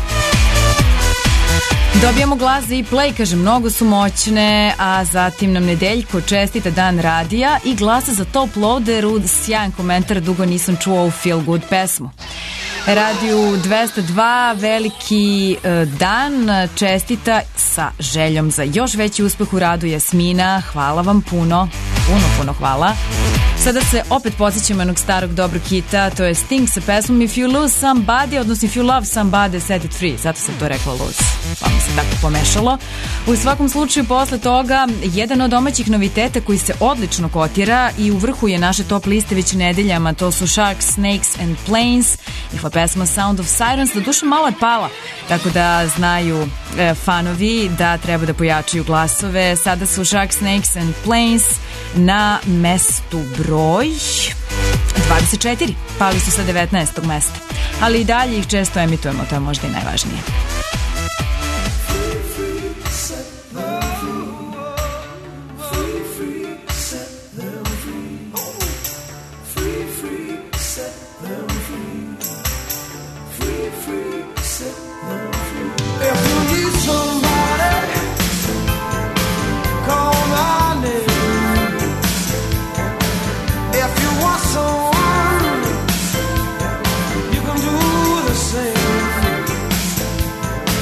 Dobijamo glas i Play, kaže, mnogo su moćne, a zatim nam Nedeljko čestita dan radija i glasa za Top Loader u sjajan komentar, dugo nisam čuo ovu feel good pesmu. Radiju dvesta dva veliki e, dan čestita sa željom za još veći uspeh u radu Jasmina, hvala vam puno, puno, puno hvala. Sada se opet podsjećamo jednog starog dobrog hita, to je Sting sa pesmom If You Lose Somebody, odnosno If You Love Somebody, Set It Free, zato sam to rekla lose, pa mi se tako pomešalo. U svakom slučaju, posle toga, jedan od domaćih noviteta koji se odlično kotira i u vrhu je naše top liste već nedeljama, to su Sharks, Snakes and Planes, njihova pesma Sound of Sirens, doduše malo je pala, tako da znaju e, fanovi da treba da pojačaju glasove. Sada su Sharks, Snakes and Planes na mestu broj dvadeset četiri, pali su sa devetnaestog mesta, ali i dalje ih često emitujemo, to je možda i najvažnije. Someone you can do the same.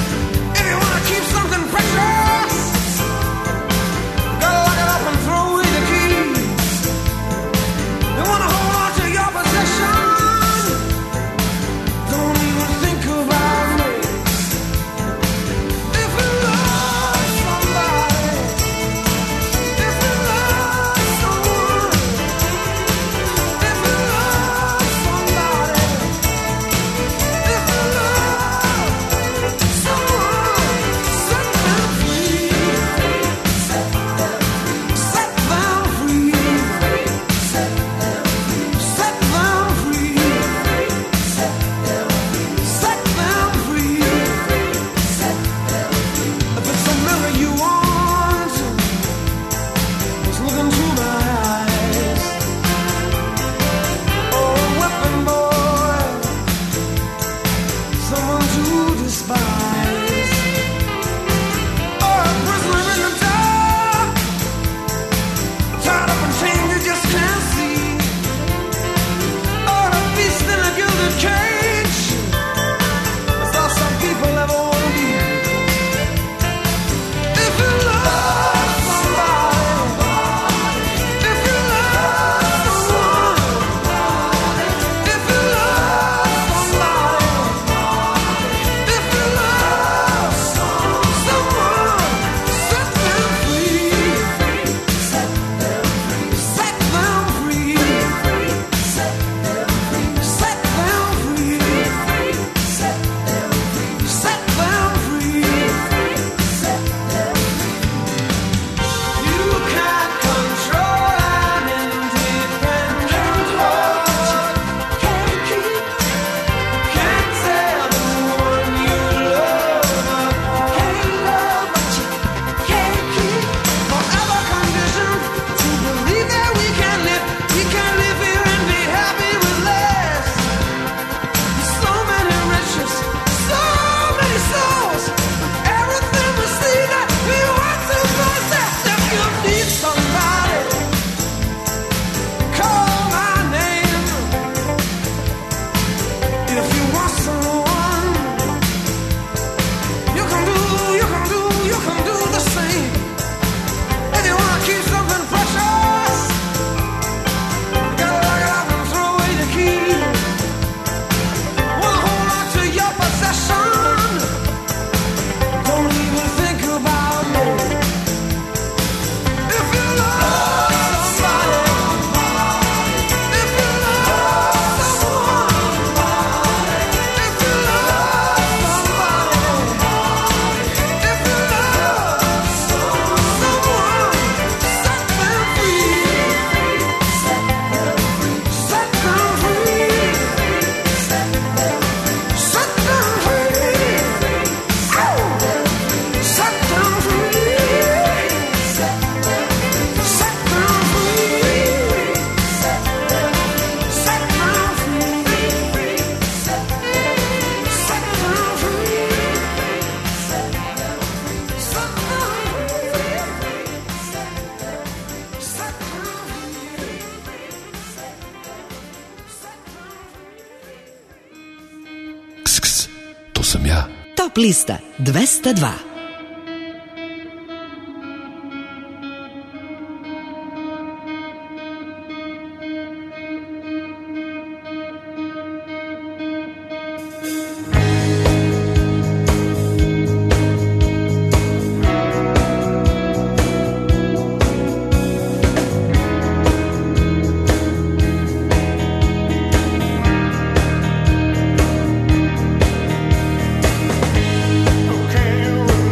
sam ja. Top lista dvesta dva. Can't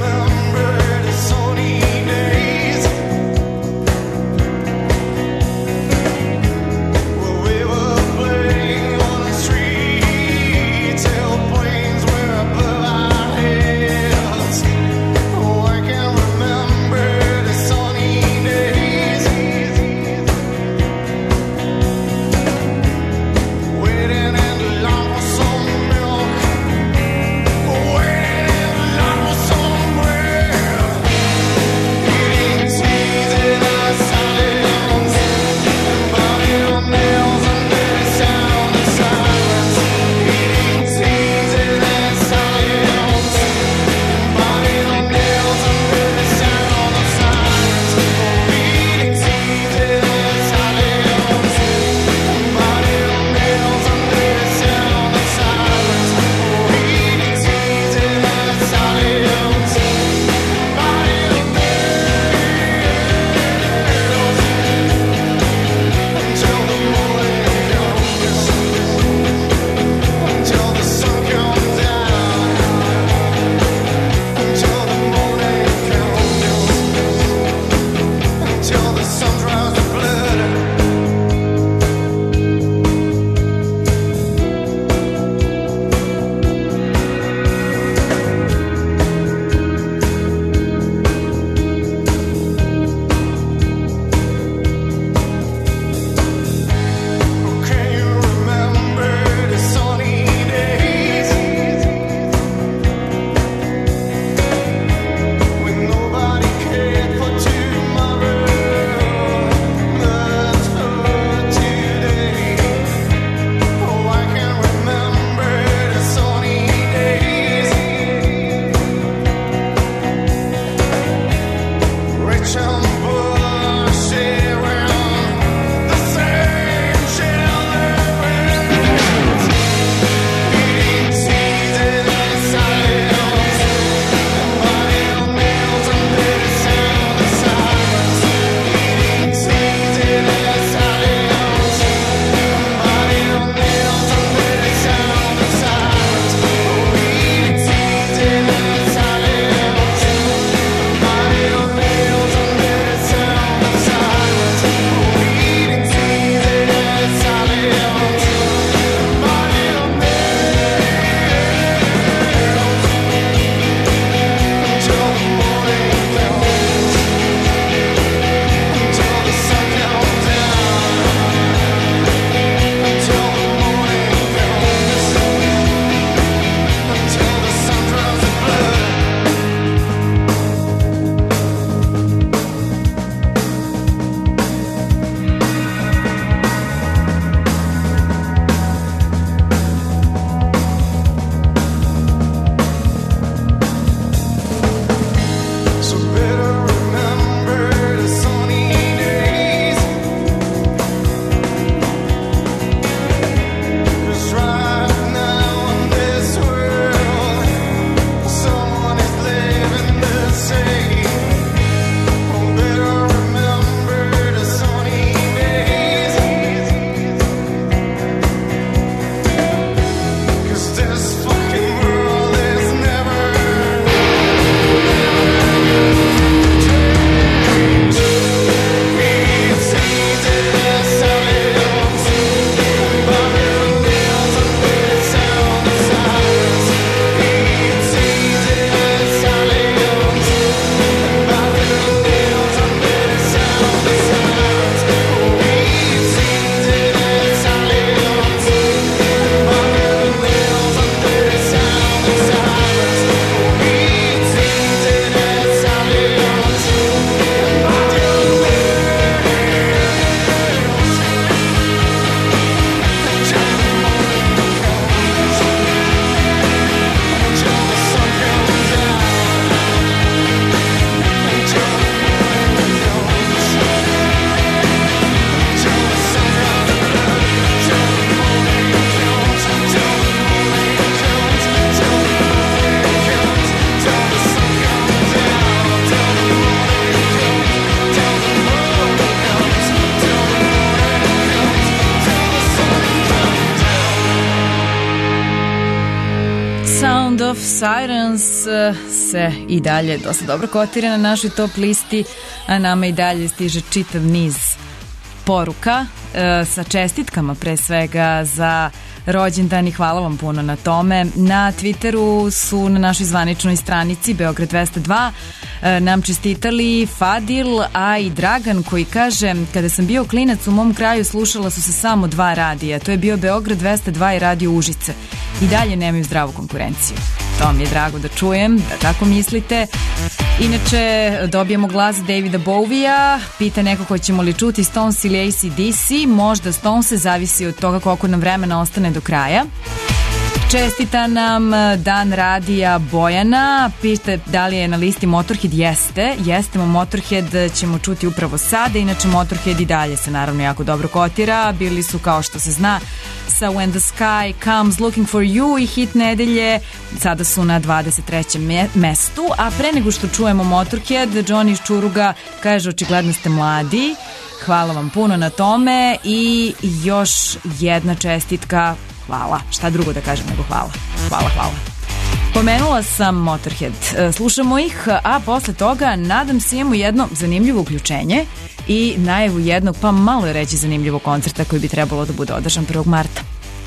Sound of Sirens se i dalje dosta dobro kotira na našoj top listi, a nama i dalje stiže čitav niz poruka e, sa čestitkama pre svega za rođendan i hvala vam puno na tome. Na Twitteru su na našoj zvaničnoj stranici Beograd dvesta dva e, nam čestitali Fadil, a i Dragan koji kaže: kada sam bio klinac u mom kraju slušala su se samo dva radija, to je bio Beograd dvesta dva i Radio Užice. I dalje nemaju zdravu konkurenciju. To mi je drago da čujem, da tako mislite. Inače, dobijemo glas Davida Bowija, pita neko hoćemo li čuti Stones ili A C D C, možda Stones, zavisi od toga koliko nam vremena ostane do kraja. Čestita nam Dan radija Bojana, pita da li je na listi Motorhead. Jeste, jestemo, Motorhead ćemo čuti upravo sada, inače Motorhead i dalje se naravno jako dobro kotira, bili su kao što se zna sa When the Sky Comes Looking for You i hit nedelje, sada su na dvadeset trećem mestu, a pre nego što čujemo Motorhead, Johnny iz Čuruga kaže: očigledno ste mladi, hvala vam puno na tome i još jedna čestitka. Hvala, šta drugo da kažem nego hvala. Hvala, hvala. Pomenula sam Motorhead, slušamo ih, a posle toga nadam se imamo jedno zanimljivo uključenje i najavu jednog, pa malo je reći zanimljivog koncerta koji bi trebalo da bude održan prvog marta.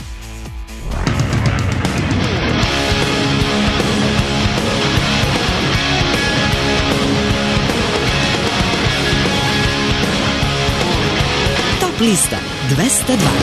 Top lista dvesta dva.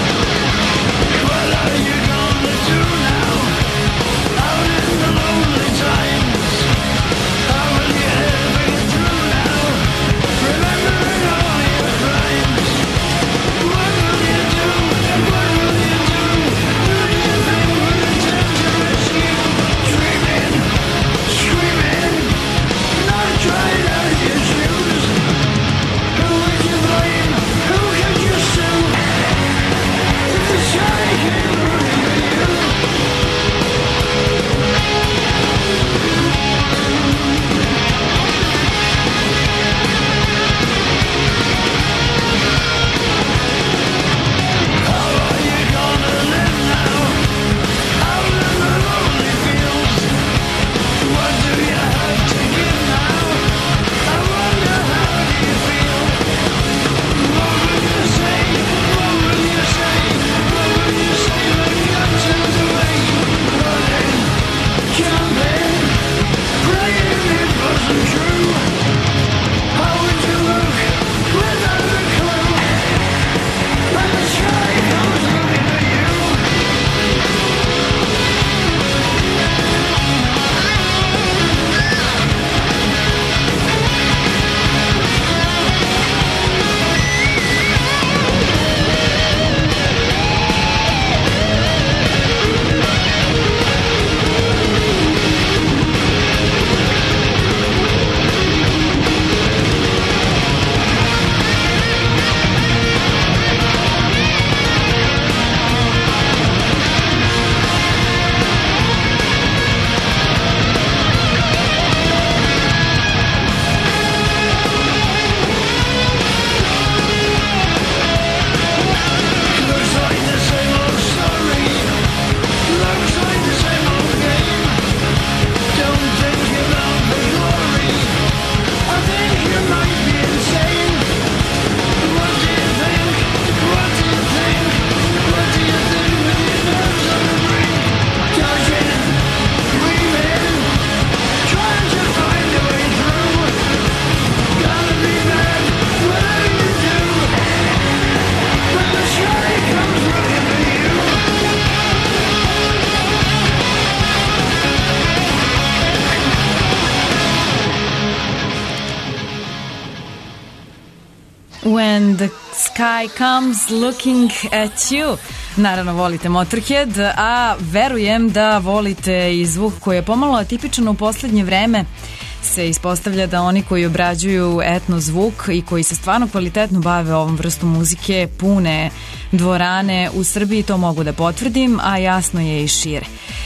When the Sky Comes Looking at You. Naravno volite Motorhead, a verujem da volite i zvuk koji je pomalo atipičan u poslednje vreme. Se ispostavlja da oni koji obrađuju etno zvuk i koji se stvarno kvalitetno bave ovom vrstom muzike, pune dvorane u Srbiji, to mogu da potvrdim, a jasno je i šire.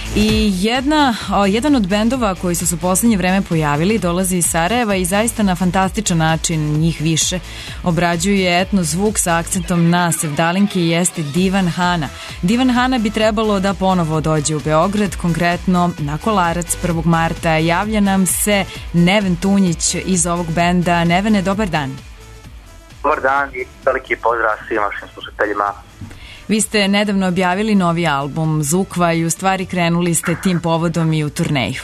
I jedna, o, jedan od bendova koji su se u poslednje vreme pojavili dolazi iz Sarajeva i zaista na fantastičan način, njih više, obrađuje etno zvuk sa akcentom na sevdalinke i jeste Divan Hana. Divan Hana bi trebalo da ponovo dođe u Beograd, konkretno na Kolarac prvog marta. Javlja nam se Neven Tunjić iz ovog benda. Nevene, dobar dan. Dobar dan i veliki pozdrav svim vašim slušateljima. Vi ste nedavno objavili novi album Zukva i u stvari krenuli ste tim povodom i u turneju.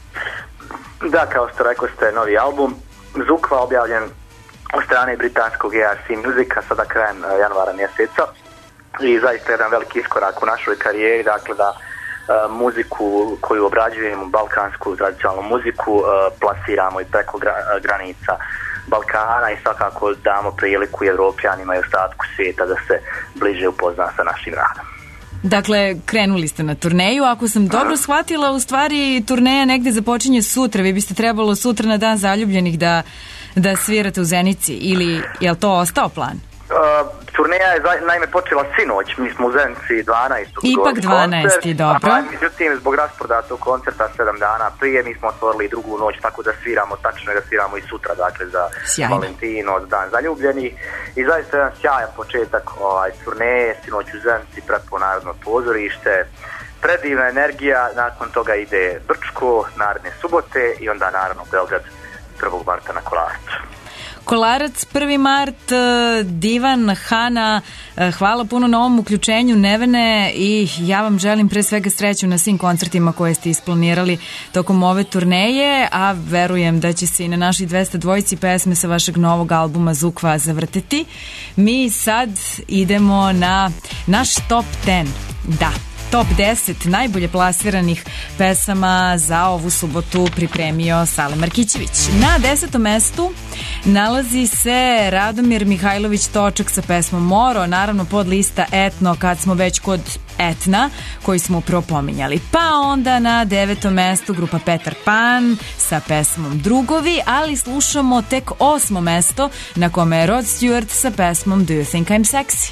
Da, kao što rekao ste, novi album Zukva objavljen od strane britanskog A R C Musica sada krajem januara mjeseca i zaista jedan veliki iskorak u našoj karijeri, dakle da uh, muziku koju obrađujemo, balkansku tradicionalnu muziku, uh, plasiramo i preko gra- granica Balkana i svakako damo priliku Evropljanima i ostatku svijeta da se bliže upozna sa našim radom. Dakle, krenuli ste na turneju. Ako sam dobro shvatila, u stvari turneja negde započinje sutra. Vi biste trebalo sutra na Dan zaljubljenih da, da svirate u Zenici ili je li to ostao plan? Uh, turneja je naime počela sinoć, mi smo u Zenici dvanaestog Ipak dvanaesti, dobro. A, međutim, zbog rasprodatog koncerta sedam dana prije, mi smo otvorili drugu noć, tako da sviramo, tačno je da sviramo i sutra, dakle za Sjajno. Valentino, Dan zaljubljenih. I zaista jedan sjajan početak ovaj, turneje, sinoć u Zenici, prepo Narodno pozorište, predivna energija, nakon toga ide Brčko, naredne subote i onda naravno Beograd prvog marta na Kolarcu. Kolarac, prvi mart, Divan Hana, hvala puno na ovom uključenju, Nevene, i ja vam želim pre svega sreću na svim koncertima koje ste isplanirali tokom ove turneje, a verujem da će se i na naših dvesta dvojici pesme sa vašeg novog albuma Zukva zavrteti. Mi sad idemo na naš top deset. Da. Top deset najbolje plasiranih pesama za ovu subotu pripremio Sale Markićević. Na desetom mestu nalazi se Radomir Mihajlović Točak sa pesmom Moro, naravno pod lista Etno, kad smo već kod etna koji smo upravo pominjali. Pa onda na devetom mestu grupa Petar Pan sa pesmom Drugovi, ali slušamo tek osmo mesto na kome je Rod Stewart sa pesmom Do You Think I'm Sexy?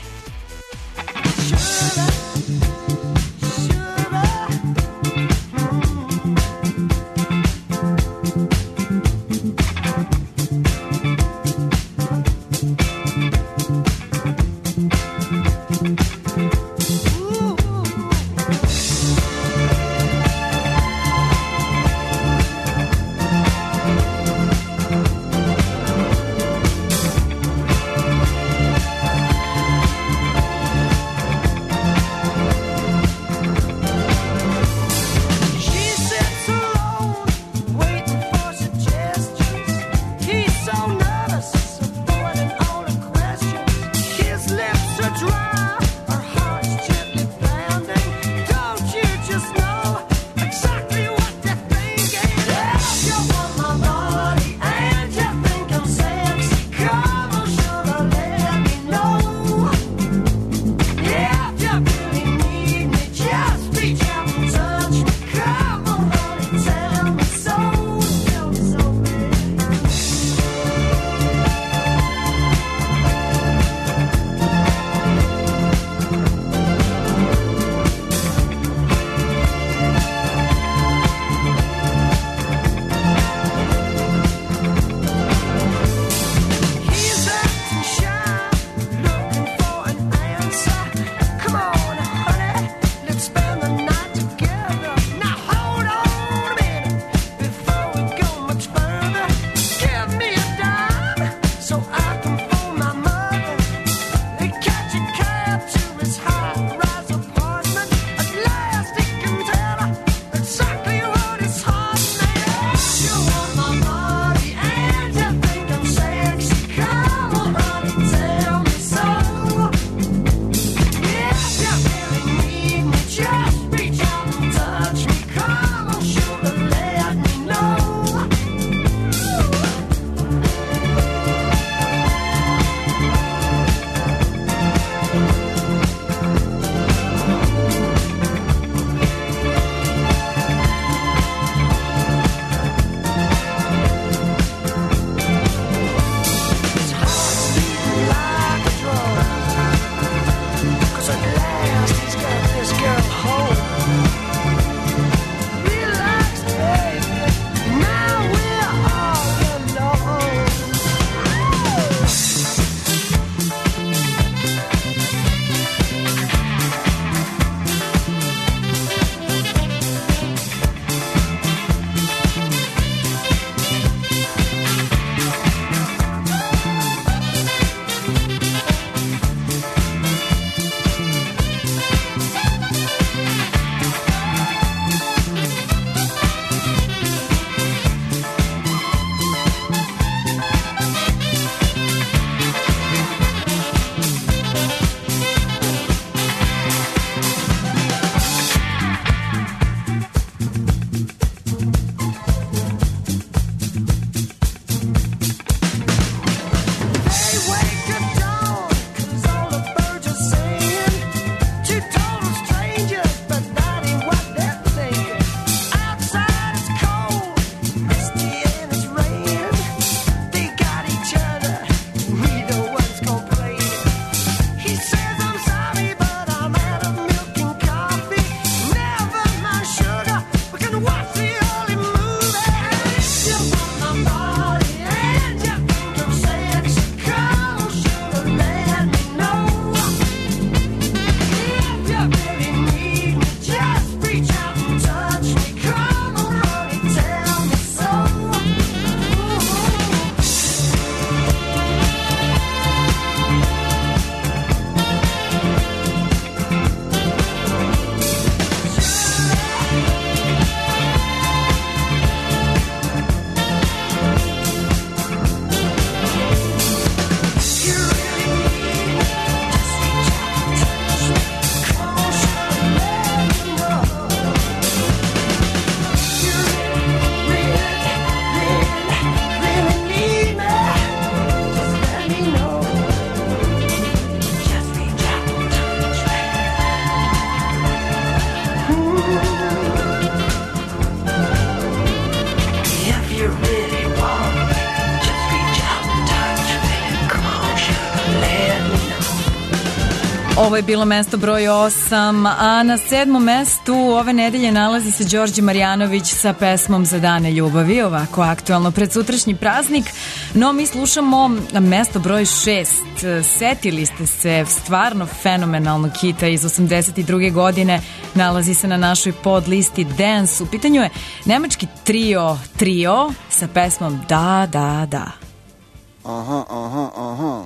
Ovo je bilo mesto broj osam, a na sedmom mestu ove nedelje nalazi se Đorđe Marjanović sa pesmom Za dane ljubavi, ovako aktualno pred sutrašnji praznik, no mi slušamo mesto broj šest. Setili ste se stvarno fenomenalnog hita iz osamdeset druge godine, nalazi se na našoj pod listi Dance. U pitanju je nemački trio Trio sa pesmom Da, da, da. Aha, aha, aha.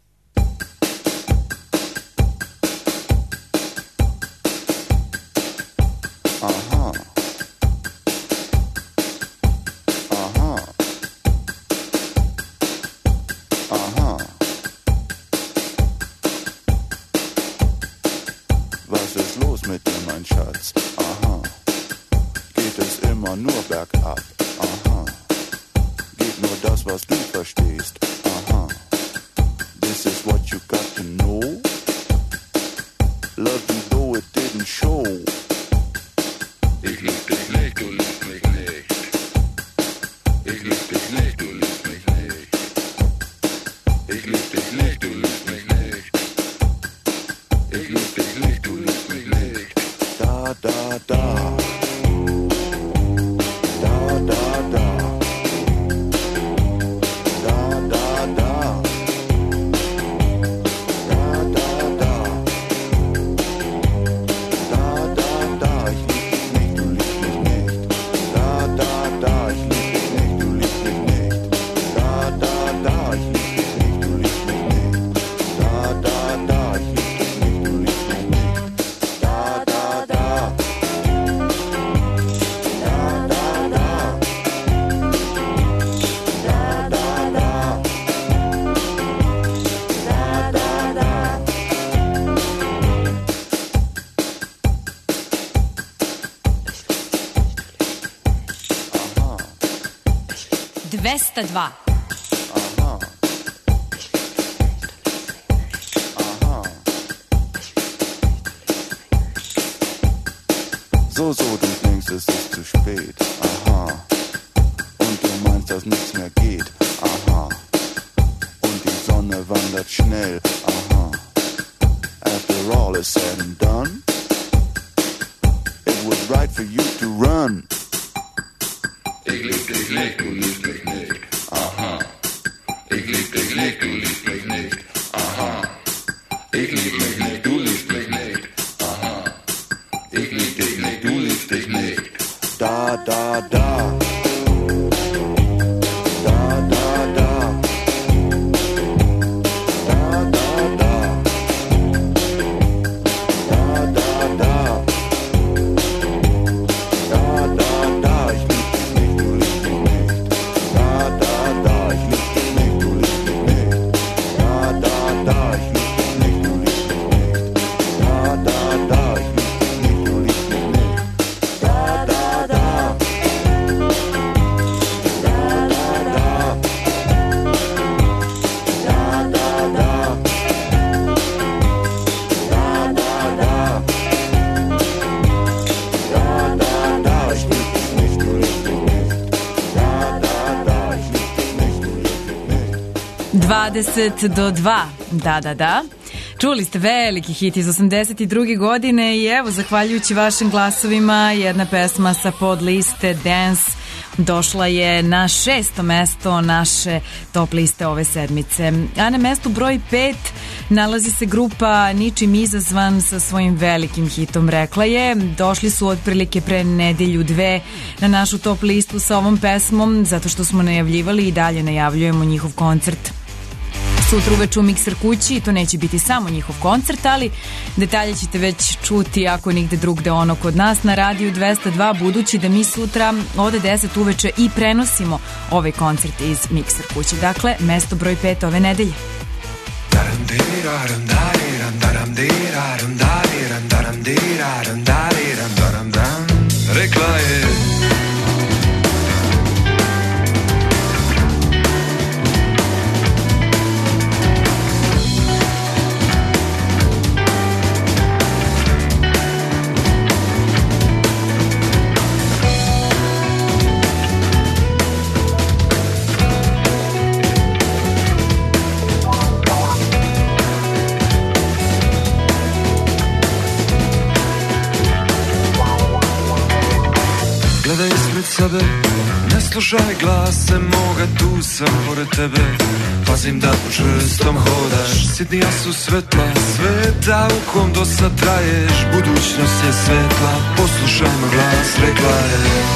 Aha. Aha. Aha. Was ist los mit dir, mein Schatz? Aha. Geht es immer nur bergab? Aha. Geht nur das, was du verstehst? Aha. This is what you got to know. Love you though it didn't show. Ich lieb dich nicht, du liebst mich nicht. Ich lieb dich nicht, du liebst mich nicht. Ich lieb dich nicht, du liebst mich nicht. Ich lieb dich nicht, du liebst mich nicht. Da, da, da. Da, da, da. Da, da, da. Da, da, da. Da, da, da. Ich lieb dich nicht, du liebst mich nicht. Da, da, da. Ich lieb dich nicht, du liebst mich nicht. Da, da, da. Ich lieb dich nicht, du liebst mich nicht. Da, da, da. Ich lieb dich nicht, du liebst mich nicht. Da, da, da. Da, da, da. Da, da, da. Da, da, da. dvesta dva. Aha. Aha. So, so, du denkst, es ist zu spät. Aha. Und du meinst, dass nichts mehr geht. Aha. Und die Sonne wandert schnell. Aha. After all is said and done, it was right for you to run. Ich lieb dich nicht, du liebst mich nicht. Aha. Ich lieb dich nicht, du liebst mich nicht. Aha. Ich lieb mich nicht, du liebst mich nicht. Aha. Ich lieb dich nicht, du liebst dich nicht. Da, da, da. Da, da, da. Da, da, da. Da, da, da. Da, da, da. Ich lieb dich nicht, du liebst mich nicht. Da, da, da. Ich lieb dich nicht, du liebst mich nicht. Da, da, da. Ich lieb dich nicht, du liebst mich nicht. Da, da, da. Ich lieb dich nicht, du liebst mich nicht. Da, da, da. Da, da, da. Da, da, da. Da, da, da. Da, da, da. Ich lieb dich nicht, du liebst mich nicht. Da, da, da. Ich lieb dich nicht, du liebst mich nicht. dvadeset do dva. Da, da, da. Čuli ste veliki hit iz osamdeset druge godine i evo, zahvaljujući vašim glasovima, jedna pesma sa pod liste Dance došla je na šesto mesto naše top liste ove sedmice. A na mestu broj pet nalazi se grupa Ničim izazvan sa svojim velikim hitom Rekla je. Došli su otprilike pre nedelju dve na našu top listu sa ovom pesmom, zato što smo najavljivali i dalje najavljujemo njihov koncert sutra uveče u Mikser kući. To neće biti samo njihov koncert, ali detalje ćete već čuti ako nigde drugde ono kod nas na radiju dvesta dva, budući da mi sutra od deset uveče i prenosimo ovaj koncert iz Mikser kuće. Dakle, mesto broj pet ove nedelje. Rekla je Gledaj ispred sebe, ne slušaj glase moga, tu sam pored tebe. Pazim da po čvrstom hodaš, sitnija su svetla sveta u kom do sad traješ. Budućnost je svetla, poslušaj moj glas, rekla je.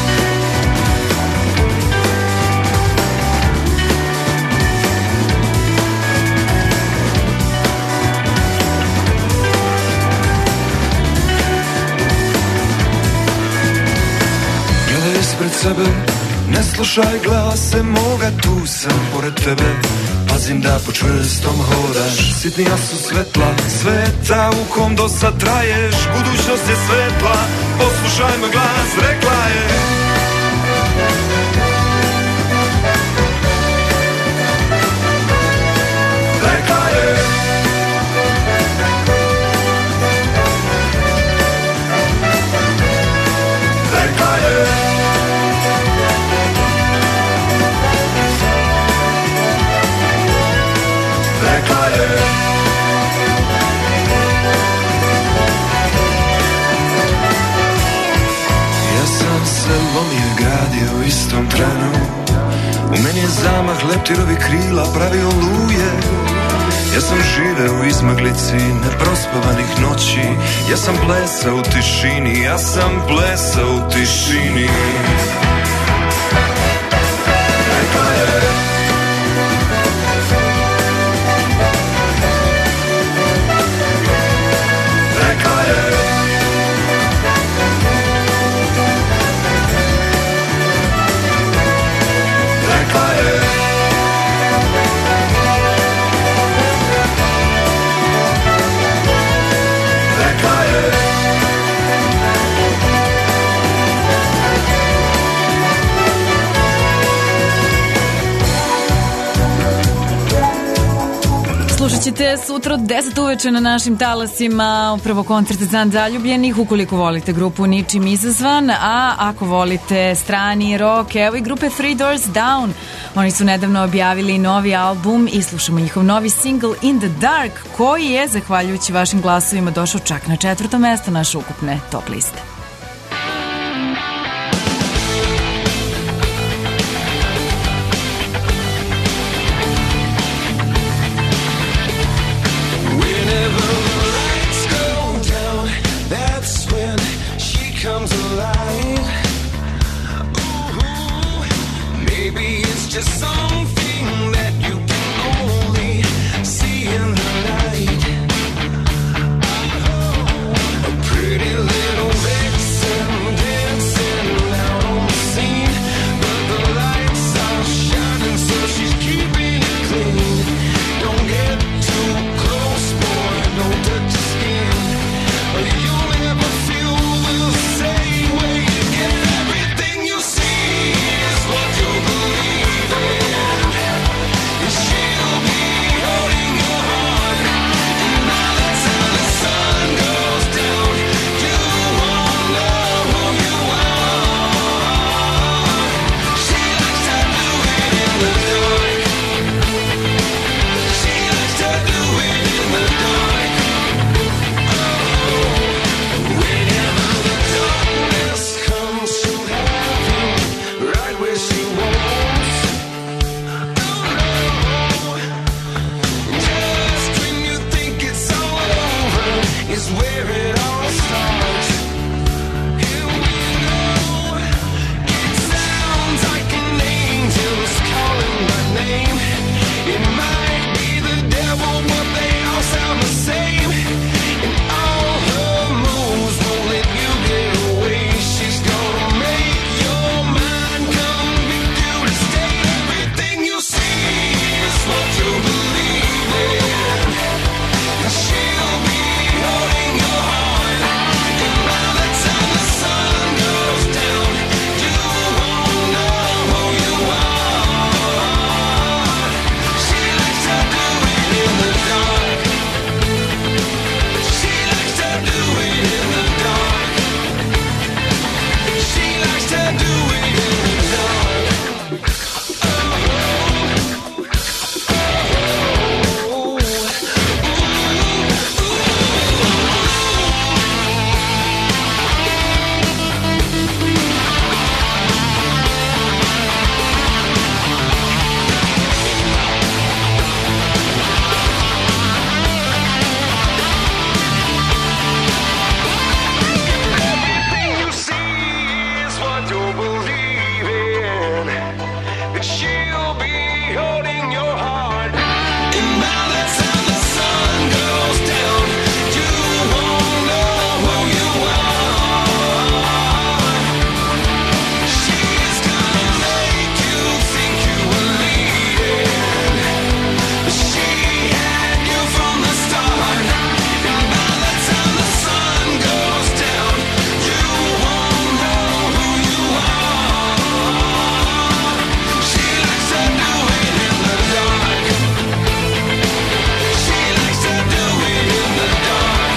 Ispred sebe, ne slušaj glase moga, tu sam pored tebe. Pazim da po čvrstom hodaš, sitnija su svetla sveta u kom do sad traješ. Budućnost je svetla, poslušaj moj glas, rekla je. Rekla je. Rekla je. Rekla je. Ja sam se lomio, gradio u istom trenu. U meni je zamah leptirovi krila pravio oluje. Ja sam živeo u izmaglici neprospavanih noći. Ja sam plesao u tišini, ja sam plesao u tišini. Rekla je. Rekla je. Rekla je. Rekla je. Slušat ćete sutra od deset uveče na našim talasima upravo koncert za zaljubljenih, ukoliko volite grupu Ničim izazvan, a ako volite strani rock, evo i grupe Three Doors Down. Oni su nedavno objavili novi album i slušamo njihov novi single In the Dark, koji je, zahvaljujući vašim glasovima, došao čak na četvrto mesto naše ukupne top liste. Just something that you can only see in the night. A pretty little vixen dancing out on the scene, but the lights are shining, so she's keeping it clean. Don't get too close, boy, don't touch your skin, or you'll never feel the same way again. Everything you see is what you believe in. don't believe in that she'll be holding your heart. And by the time the sun goes down, you won't know who you are. She's gonna make you think you were leading, but she had you from the start. And by the time the sun goes down, you won't know who you are. She likes to do it in the dark. She likes to do it in the dark.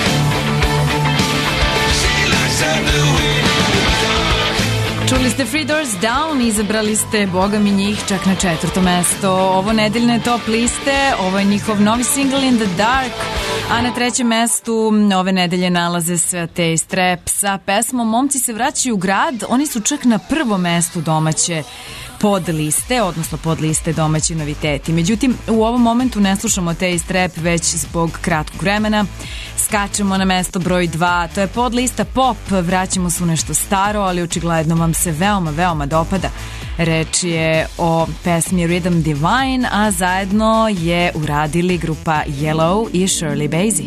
She likes to do it in the dark. Čuli ste Three Doors Down, izabrali ste, boga mi, njih čak na četvrto mesto ovo nedeljne top liste. Ovo je njihov novi single In the Dark, a na trećem mestu ove nedelje nalaze se Taste Rap sa pesmom Momci se vraćaju u grad. Oni su čak na prvom mestu domaće pod liste, odnosno pod liste domaći noviteti. Međutim, u ovom momentu ne slušamo Taste Rap već zbog kratkog vremena. Skačemo na mesto broj dva, to je pod lista pop, vraćamo se u nešto staro, ali očigledno vam se veoma, veoma dopada. Reč je o pesmi Rhythm Divine, a zajedno je uradili grupa Yellow i Shirley Bassey.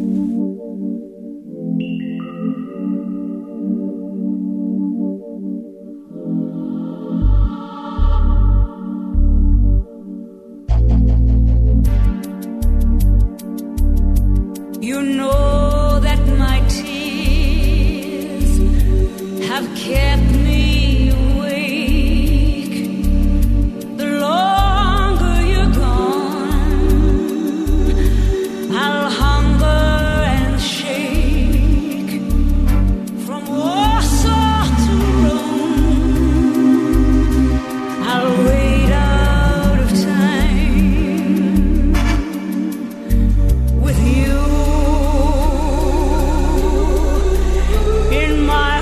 You know that my tears have kept me awake. The longer you're gone, I'll hunger and shake. From Warsaw to Rome, I'll wait out of time with you. In my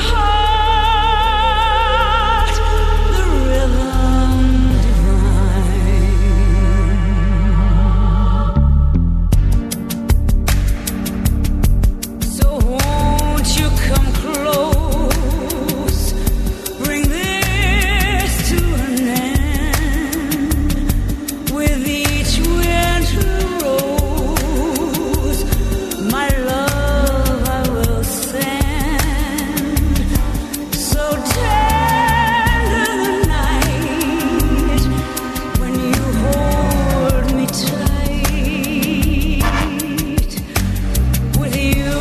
heart, the rhythm divine. So won't you come close, bring this to an end. With each winter rose, my love I will send. So tender the night when you hold me tight. With you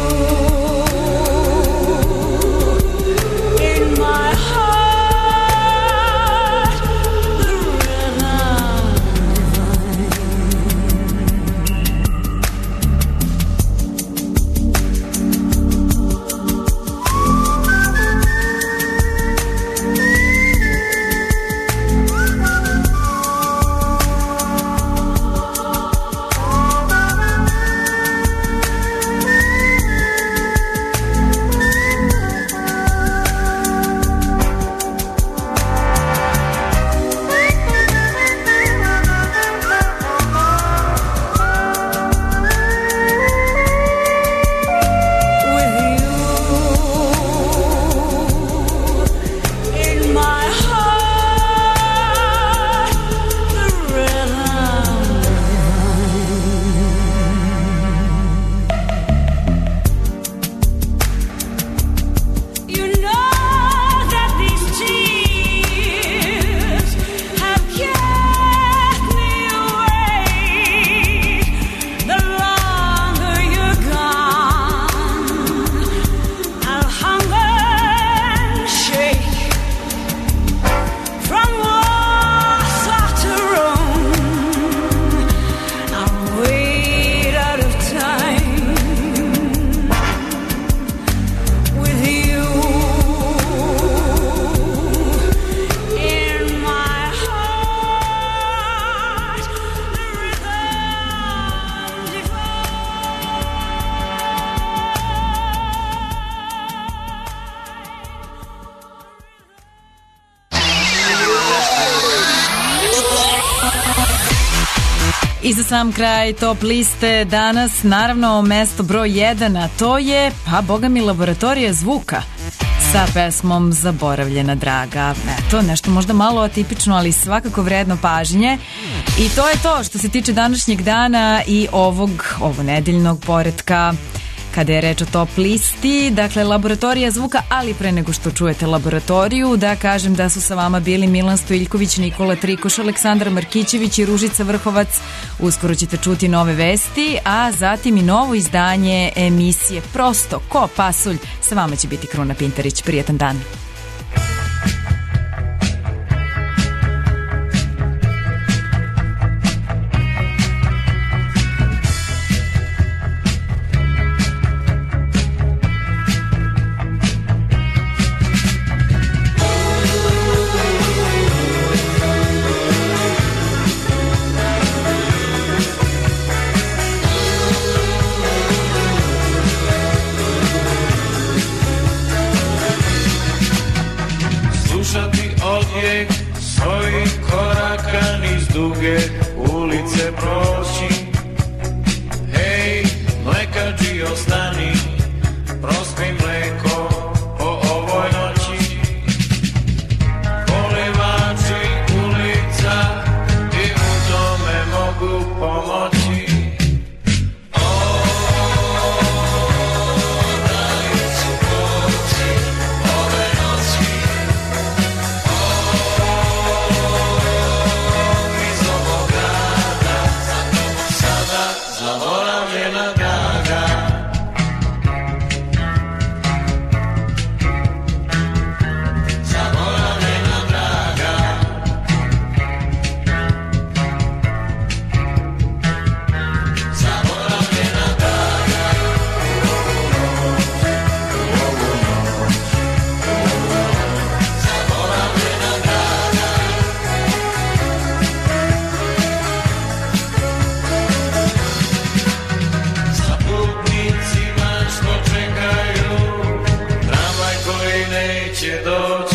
in my heart, the rhythm I za sam kraj top liste danas, naravno, mesto broj jedan, a to je, pa boga mi, Laboratorija zvuka sa pesmom Zaboravljena draga. Eto, nešto možda malo atipično, ali svakako vredno pažnje. I to je to što se tiče današnjeg dana i ovog, ovo nedeljnog poretka kada je reč o top listi. Dakle, laboratorija zvuka, ali pre nego što čujete laboratoriju, da kažem da su sa vama bili Milan Stojiljković, Nikola Trikoš, Aleksandar Markićević i Ružica Vrhovac. Uskoro ćete čuti nove vesti, a zatim i novo izdanje emisije Prosto ko pasulj. Sa vama će biti Kruna Pintarić. Prijetan dan. Svojih koraka niz duge ulice proći. Hej, mlekađi ostani, prospij mleko po ovoj noći. Polivači ulica ti u tome mogu pomoći. Doći